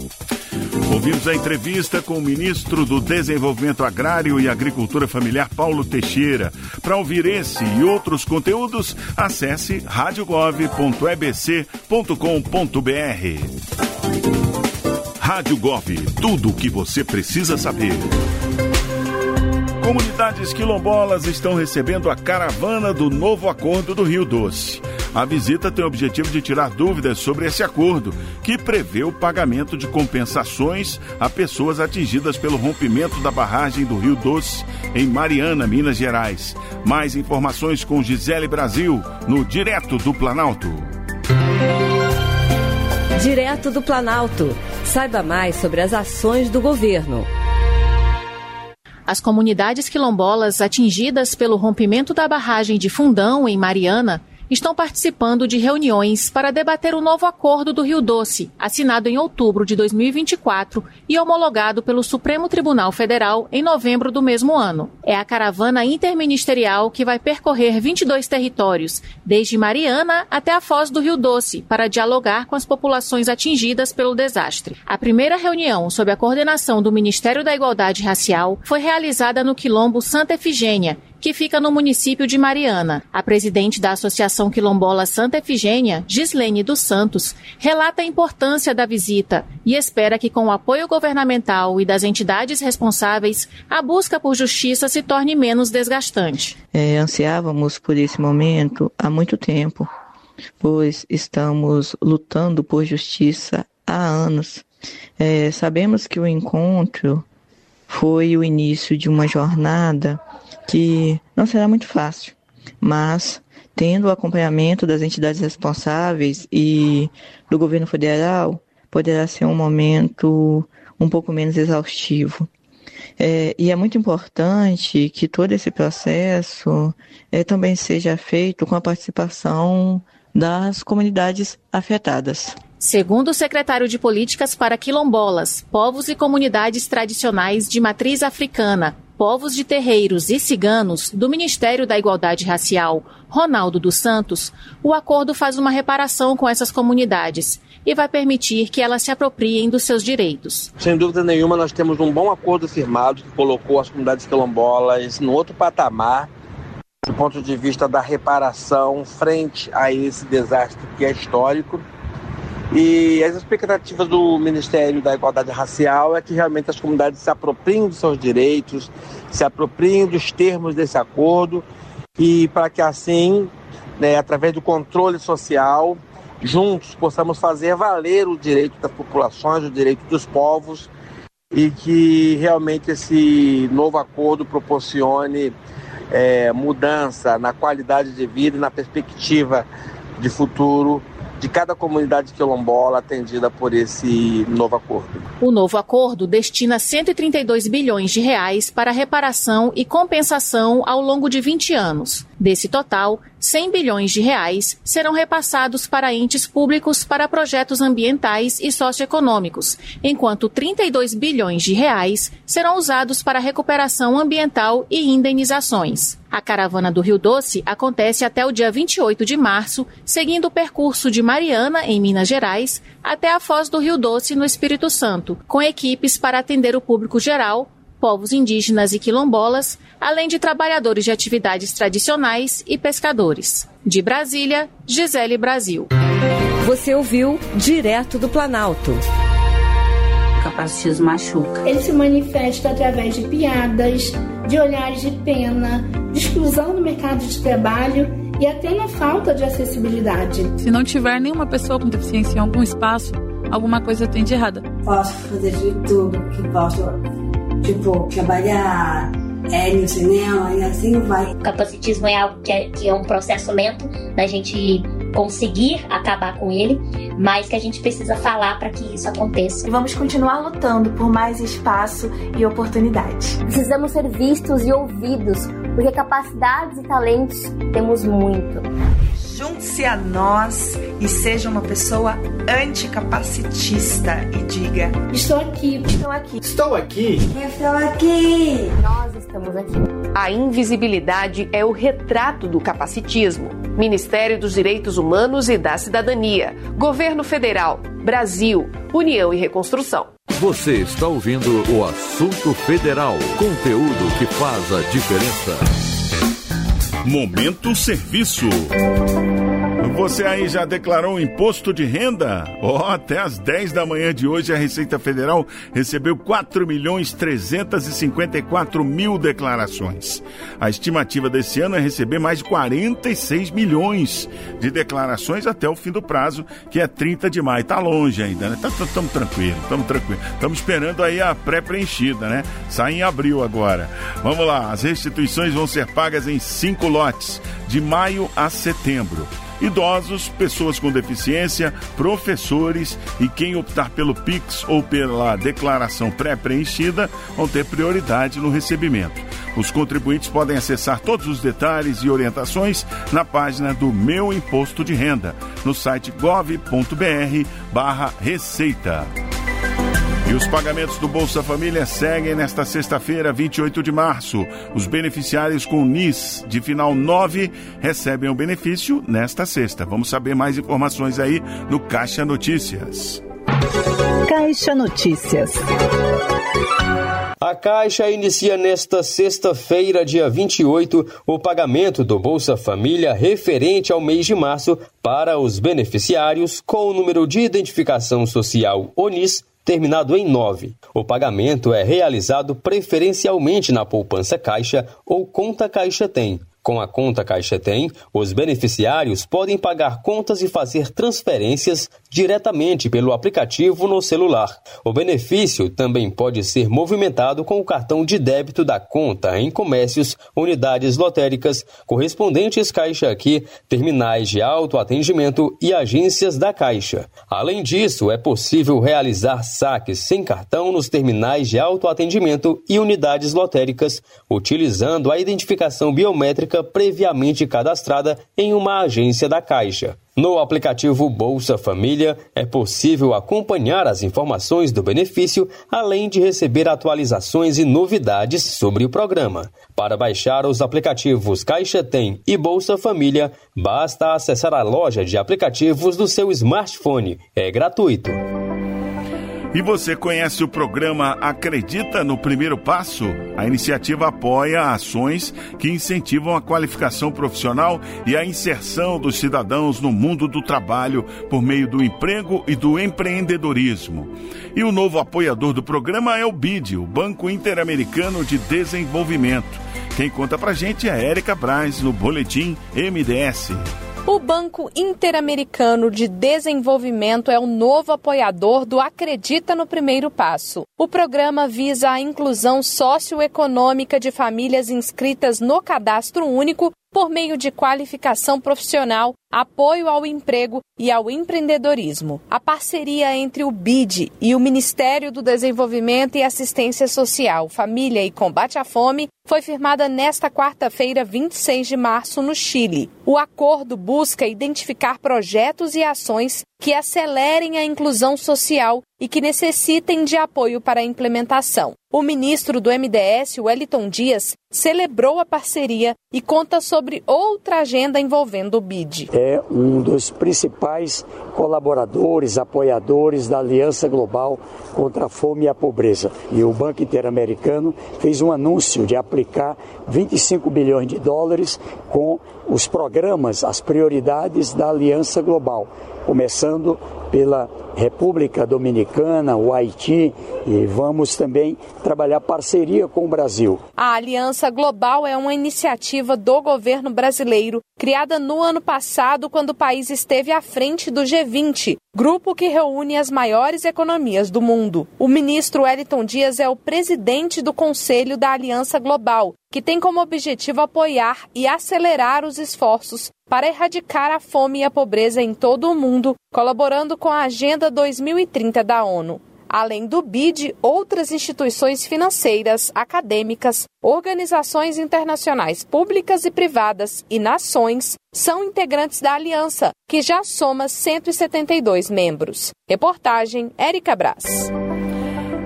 Ouvimos a entrevista com o ministro do Desenvolvimento Agrário e Agricultura Familiar, Paulo Teixeira. Para ouvir esse e outros conteúdos, acesse rádio gov ponto e b c ponto com ponto b r. Rádio Gov, tudo o que você precisa saber. Comunidades quilombolas estão recebendo a caravana do novo acordo do Rio Doce. A visita tem o objetivo de tirar dúvidas sobre esse acordo, que prevê o pagamento de compensações a pessoas atingidas pelo rompimento da barragem do Rio Doce, em Mariana, Minas Gerais. Mais informações com Gisele Brasil, no Direto do Planalto.
Direto do Planalto. Saiba mais sobre as ações do governo.
As comunidades quilombolas atingidas pelo rompimento da barragem de Fundão, em Mariana, estão participando de reuniões para debater o novo acordo do Rio Doce, assinado em outubro de dois mil e vinte e quatro e homologado pelo Supremo Tribunal Federal em novembro do mesmo ano. É a caravana interministerial que vai percorrer vinte e dois territórios, desde Mariana até a foz do Rio Doce, para dialogar com as populações atingidas pelo desastre. A primeira reunião, sob a coordenação do Ministério da Igualdade Racial, foi realizada no quilombo Santa Efigênia, que fica no município de Mariana. A presidente da Associação Quilombola Santa Efigênia, Gislene dos Santos, relata a importância da visita e espera que, com o apoio governamental e das entidades responsáveis, a busca por justiça se torne menos desgastante.
É, ansiávamos por esse momento há muito tempo, pois estamos lutando por justiça há anos. É, sabemos que o encontro foi o início de uma jornada que não será muito fácil, mas tendo o acompanhamento das entidades responsáveis e do governo federal, poderá ser um momento um pouco menos exaustivo. É, e é muito importante que todo esse processo é, também seja feito com a participação das comunidades afetadas.
Segundo o secretário de Políticas para Quilombolas, Povos e Comunidades Tradicionais de Matriz Africana, Povos de Terreiros e Ciganos, do Ministério da Igualdade Racial, Ronaldo dos Santos, o acordo faz uma reparação com essas comunidades e vai permitir que elas se apropriem dos seus direitos.
Sem dúvida nenhuma, nós temos um bom acordo firmado que colocou as comunidades quilombolas no outro patamar, do ponto de vista da reparação frente a esse desastre que é histórico. E as expectativas do Ministério da Igualdade Racial é que realmente as comunidades se apropriem dos seus direitos, se apropriem dos termos desse acordo e para que assim, né, através do controle social, juntos possamos fazer valer o direito das populações, o direito dos povos e que realmente esse novo acordo proporcione é, mudança na qualidade de vida e na perspectiva de futuro de cada comunidade quilombola atendida por esse novo acordo.
O novo acordo destina cento e trinta e dois bilhões de reais para reparação e compensação ao longo de vinte anos. Desse total, cem bilhões de reais serão repassados para entes públicos para projetos ambientais e socioeconômicos, enquanto trinta e dois bilhões de reais serão usados para recuperação ambiental e indenizações. A caravana do Rio Doce acontece até o dia vinte e oito de março, seguindo o percurso de Mariana, em Minas Gerais, até a foz do Rio Doce, no Espírito Santo, com equipes para atender o público geral, povos indígenas e quilombolas, além de trabalhadores de atividades tradicionais e pescadores. De Brasília, Gisele Brasil.
Você ouviu Direto do Planalto.
O capacitismo machuca.
Ele se manifesta através de piadas, de olhares de pena, de exclusão do mercado de trabalho e até na falta de acessibilidade.
Se não tiver nenhuma pessoa com deficiência em algum espaço, alguma coisa tem de errada.
Posso fazer de tudo que posso, tipo, trabalhar é, no cinema e assim vai.
O capacitismo é algo que é, que é um processo lento da gente conseguir acabar com ele, mas que a gente precisa falar para que isso aconteça.
E vamos continuar lutando por mais espaço e oportunidade.
Precisamos ser vistos e ouvidos, porque capacidades e talentos temos muito.
Junte-se a nós e seja uma pessoa anticapacitista e diga:
estou aqui,
estou aqui,
estou aqui, estou aqui,
nós estamos aqui.
A invisibilidade é o retrato do capacitismo. Ministério dos Direitos Humanos e da Cidadania, Governo Federal, Brasil, União e Reconstrução.
Você está ouvindo o Assunto Federal, conteúdo que faz a diferença.
Momento Serviço. Você aí já declarou o imposto de renda? Ó, oh, até às dez da manhã de hoje a Receita Federal recebeu quatro milhões trezentos e cinquenta e quatro mil declarações. A estimativa desse ano é receber mais de quarenta e seis milhões de declarações até o fim do prazo, que é trinta de maio. Tá longe ainda, né? Estamos tranquilos, estamos tranquilos. Estamos esperando aí a pré-preenchida, né? Sai em abril agora. Vamos lá, as restituições vão ser pagas em cinco lotes, de maio a setembro. Idosos, pessoas com deficiência, professores e quem optar pelo Pix ou pela declaração pré-preenchida vão ter prioridade no recebimento. Os contribuintes podem acessar todos os detalhes e orientações na página do Meu Imposto de Renda, no site gov ponto br barra receita. E os pagamentos do Bolsa Família seguem nesta sexta-feira, vinte e oito de março. Os beneficiários com N I S de final nove recebem o benefício nesta sexta. Vamos saber mais informações aí no Caixa Notícias.
Caixa Notícias.
A Caixa inicia nesta sexta-feira, dia vinte e oito, o pagamento do Bolsa Família referente ao mês de março para os beneficiários com o número de identificação social O N I S terminado em nove. O pagamento é realizado preferencialmente na poupança Caixa ou conta Caixa Tem. Com a conta Caixa Tem, os beneficiários podem pagar contas e fazer transferências diretamente pelo aplicativo no celular. O benefício também pode ser movimentado com o cartão de débito da conta em comércios, unidades lotéricas, correspondentes Caixa Aqui, terminais de autoatendimento e agências da Caixa. Além disso, é possível realizar saques sem cartão nos terminais de autoatendimento e unidades lotéricas, utilizando a identificação biométrica previamente cadastrada em uma agência da Caixa. No aplicativo Bolsa Família, é possível acompanhar as informações do benefício, além de receber atualizações e novidades sobre o programa. Para baixar os aplicativos Caixa Tem e Bolsa Família, basta acessar a loja de aplicativos do seu smartphone. É gratuito.
E você conhece o programa Acredita no Primeiro Passo? A iniciativa apoia ações que incentivam a qualificação profissional e a inserção dos cidadãos no mundo do trabalho por meio do emprego e do empreendedorismo. E o novo apoiador do programa é o B I D, o Banco Interamericano de Desenvolvimento. Quem conta pra gente é a Érica Braz, no Boletim M D S.
O Banco Interamericano de Desenvolvimento é o novo apoiador do Acredita no Primeiro Passo. O programa visa a inclusão socioeconômica de famílias inscritas no Cadastro Único por meio de qualificação profissional, apoio ao emprego e ao empreendedorismo. A parceria entre o B I D e o Ministério do Desenvolvimento e Assistência Social, Família e Combate à Fome foi firmada nesta quarta-feira, vinte e seis de março, no Chile. O acordo busca identificar projetos e ações que acelerem a inclusão social e que necessitem de apoio para a implementação. O ministro do M D S, Wellington Dias, celebrou a parceria e conta sobre outra agenda envolvendo o B I D.
É um dos principais colaboradores, apoiadores da Aliança Global contra a Fome e a Pobreza. E o Banco Interamericano fez um anúncio de aplicar vinte e cinco bilhões de dólares com os programas, as prioridades da Aliança Global, começando pela República Dominicana, o Haiti, e vamos também trabalhar parceria com o Brasil.
A Aliança Global é uma iniciativa do governo brasileiro, criada no ano passado quando o país esteve à frente do G vinte, grupo que reúne as maiores economias do mundo. O ministro Wellington Dias é o presidente do Conselho da Aliança Global, que tem como objetivo apoiar e acelerar os esforços para erradicar a fome e a pobreza em todo o mundo, colaborando com a Agenda dois mil e trinta da ONU. Além do B I D, outras instituições financeiras, acadêmicas, organizações internacionais públicas e privadas e nações são integrantes da aliança, que já soma cento e setenta e dois membros. Reportagem Érica Braz.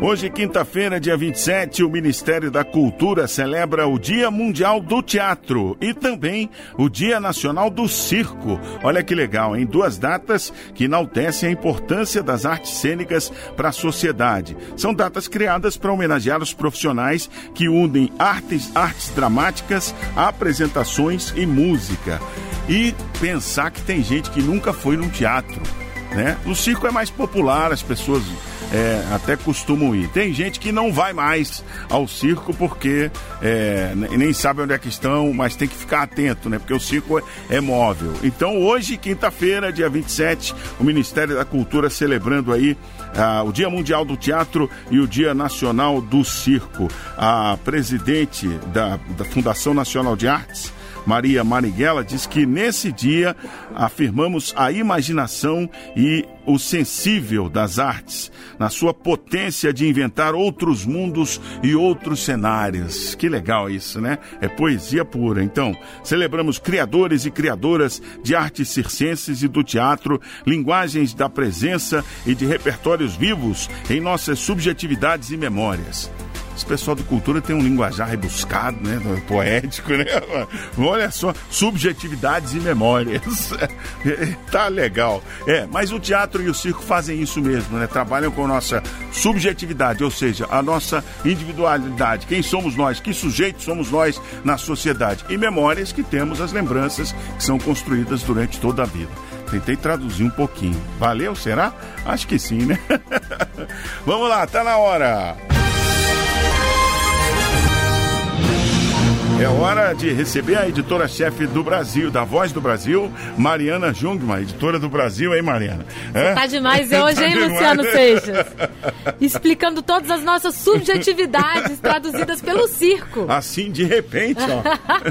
Hoje, quinta-feira, dia vinte e sete, o Ministério da Cultura celebra o Dia Mundial do Teatro e também o Dia Nacional do Circo. Olha que legal, hein? Duas datas que enaltecem a importância das artes cênicas para a sociedade. São datas criadas para homenagear os profissionais que unem artes, artes dramáticas, apresentações e música. E pensar que tem gente que nunca foi num teatro, né? No circo é mais popular, as pessoas é, até costumam ir. Tem gente que não vai mais ao circo porque é, nem sabe onde é que estão, mas tem que ficar atento, né? Porque o circo é, é móvel. Então hoje, quinta-feira, dia vinte e sete, o Ministério da Cultura celebrando aí ah, o Dia Mundial do Teatro e o Dia Nacional do Circo. A presidente da, da Fundação Nacional de Artes, Maria Marighella, diz que nesse dia afirmamos a imaginação e o sensível das artes, na sua potência de inventar outros mundos e outros cenários. Que legal isso, né? É poesia pura. Então, celebramos criadores e criadoras de artes circenses e do teatro, linguagens da presença e de repertórios vivos em nossas subjetividades e memórias. Esse pessoal de cultura tem um linguajar rebuscado, né? Poético, né? Olha só, subjetividades e memórias. Tá legal. É, mas o teatro e o circo fazem isso mesmo, né? Trabalham com a nossa subjetividade, ou seja, a nossa individualidade. Quem somos nós? Que sujeitos somos nós na sociedade? E memórias que temos, as lembranças que são construídas durante toda a vida. Tentei traduzir um pouquinho. Valeu, será? Acho que sim, né? Vamos lá, tá na hora. É hora de receber a editora-chefe do Brasil, da Voz do Brasil, Mariana Jungmann, editora do Brasil, hein, Mariana? É?
Tá demais hoje, tá hein, demais. Luciano Seixas? Explicando todas as nossas subjetividades traduzidas pelo circo.
Assim, de repente, ó.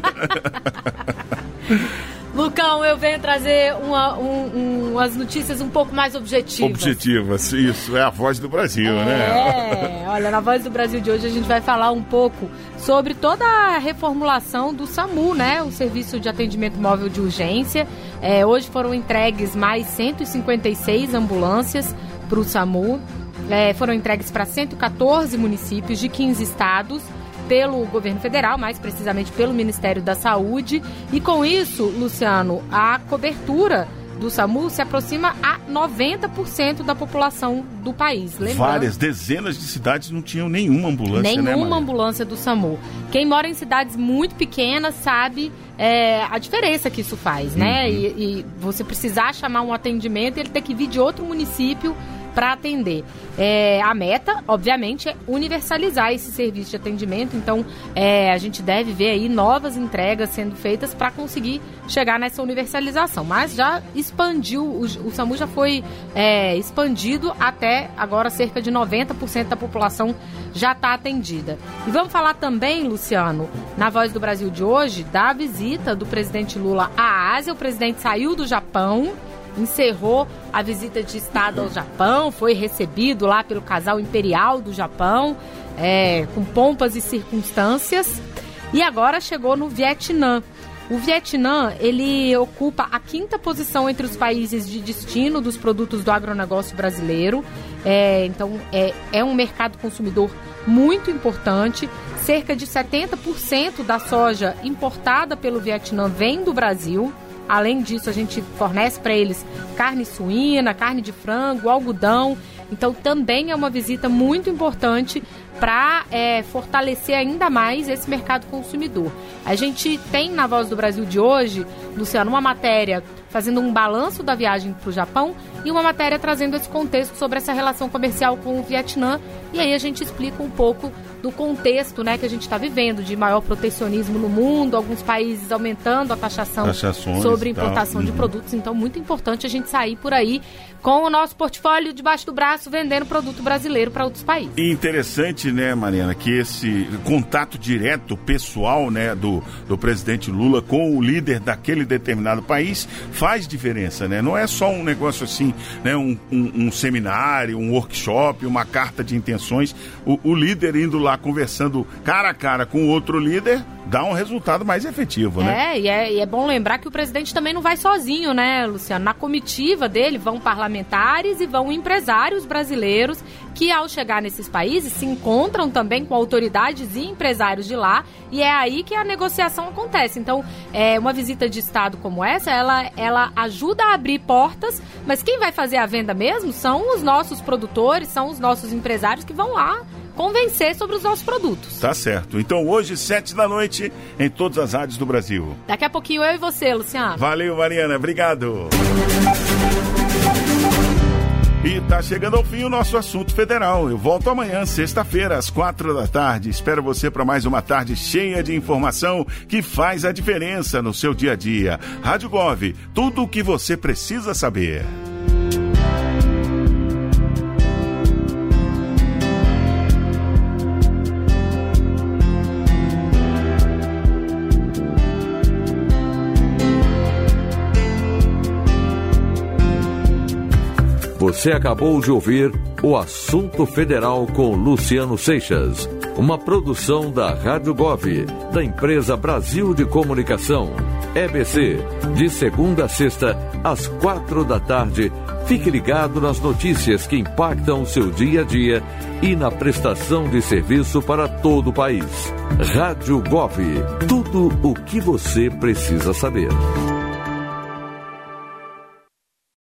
Lucão, eu venho trazer uma, um, um, umas notícias um pouco mais objetivas.
Objetivas, isso, é a Voz do Brasil,
é,
né?
É, olha, na Voz do Brasil de hoje a gente vai falar um pouco sobre toda a reformulação do SAMU, né? O Serviço de Atendimento Móvel de Urgência. É, hoje foram entregues mais cento e cinquenta e seis ambulâncias para o SAMU. É, foram entregues para cento e quatorze municípios de quinze estados, pelo governo federal, mais precisamente pelo Ministério da Saúde. E com isso, Luciano, a cobertura do SAMU se aproxima a noventa por cento da população do país. Lembrando,
várias dezenas de cidades não tinham nenhuma ambulância,
nenhuma
né,
ambulância do SAMU. Quem mora em cidades muito pequenas sabe é, a diferença que isso faz, né?
Uhum.
E, e você precisar chamar um atendimento, ele tem que vir de outro município para atender. É, a meta, obviamente, é universalizar esse serviço de atendimento. Então, é, a gente deve ver aí novas entregas sendo feitas para conseguir chegar nessa universalização. Mas já expandiu, o, o SAMU já foi é, expandido até agora cerca de noventa por cento da população já está atendida. E vamos falar também, Luciano, na Voz do Brasil de hoje, da visita do presidente Lula à Ásia. O presidente saiu do Japão, encerrou a visita de Estado ao Japão, foi recebido lá pelo casal imperial do Japão, é, com pompas e circunstâncias, e agora chegou no Vietnã. O Vietnã, ele ocupa a quinta posição entre os países de destino dos produtos do agronegócio brasileiro. É, então, é, é um mercado consumidor muito importante. Cerca de setenta por cento da soja importada pelo Vietnã vem do Brasil. Além disso, a gente fornece para eles carne suína, carne de frango, algodão. Então, também é uma visita muito importante para é, fortalecer ainda mais esse mercado consumidor. A gente tem na Voz do Brasil de hoje, Luciano, uma matéria fazendo um balanço da viagem para o Japão e uma matéria trazendo esse contexto sobre essa relação comercial com o Vietnã. E aí a gente explica um pouco do contexto, né, que a gente está vivendo, de maior protecionismo no mundo, alguns países aumentando a taxação
Taxações
sobre importação
uhum.
de produtos. Então, muito importante a gente sair por aí com o nosso portfólio debaixo do braço, vendendo produto brasileiro para outros países.
E interessante, né, Mariana, que esse contato direto, pessoal, né, do, do presidente Lula com o líder daquele determinado país faz diferença, né? Não é só um negócio assim assim, né, um, um, um seminário, um workshop, uma carta de intenções, o, o líder indo lá conversando cara a cara com outro líder, dá um resultado mais efetivo, né?
É e, é, e é bom lembrar que o presidente também não vai sozinho, né, Luciano? Na comitiva dele vão parlamentares e vão empresários brasileiros que, ao chegar nesses países, se encontram também com autoridades e empresários de lá, e é aí que a negociação acontece. Então, é, uma visita de Estado como essa, ela, ela ajuda a abrir portas, mas quem vai fazer a venda mesmo são os nossos produtores, são os nossos empresários que vão lá convencer sobre os nossos produtos.
Tá certo. Então hoje, sete da noite, em todas as rádios do Brasil.
Daqui a pouquinho eu e você, Luciano.
Valeu, Mariana. Obrigado. E tá chegando ao fim o nosso assunto federal. Eu volto amanhã, sexta-feira, às quatro da tarde. Espero você para mais uma tarde cheia de informação que faz a diferença no seu dia a dia. Rádio Gov, tudo o que você precisa saber.
Você acabou de ouvir o Assunto Federal com Luciano Seixas, uma produção da Rádio Gov, da empresa Brasil de Comunicação, E B C, de segunda a sexta, às quatro da tarde. Fique ligado nas notícias que impactam o seu dia a dia e na prestação de serviço para todo o país. Rádio Gov, tudo o que você precisa saber.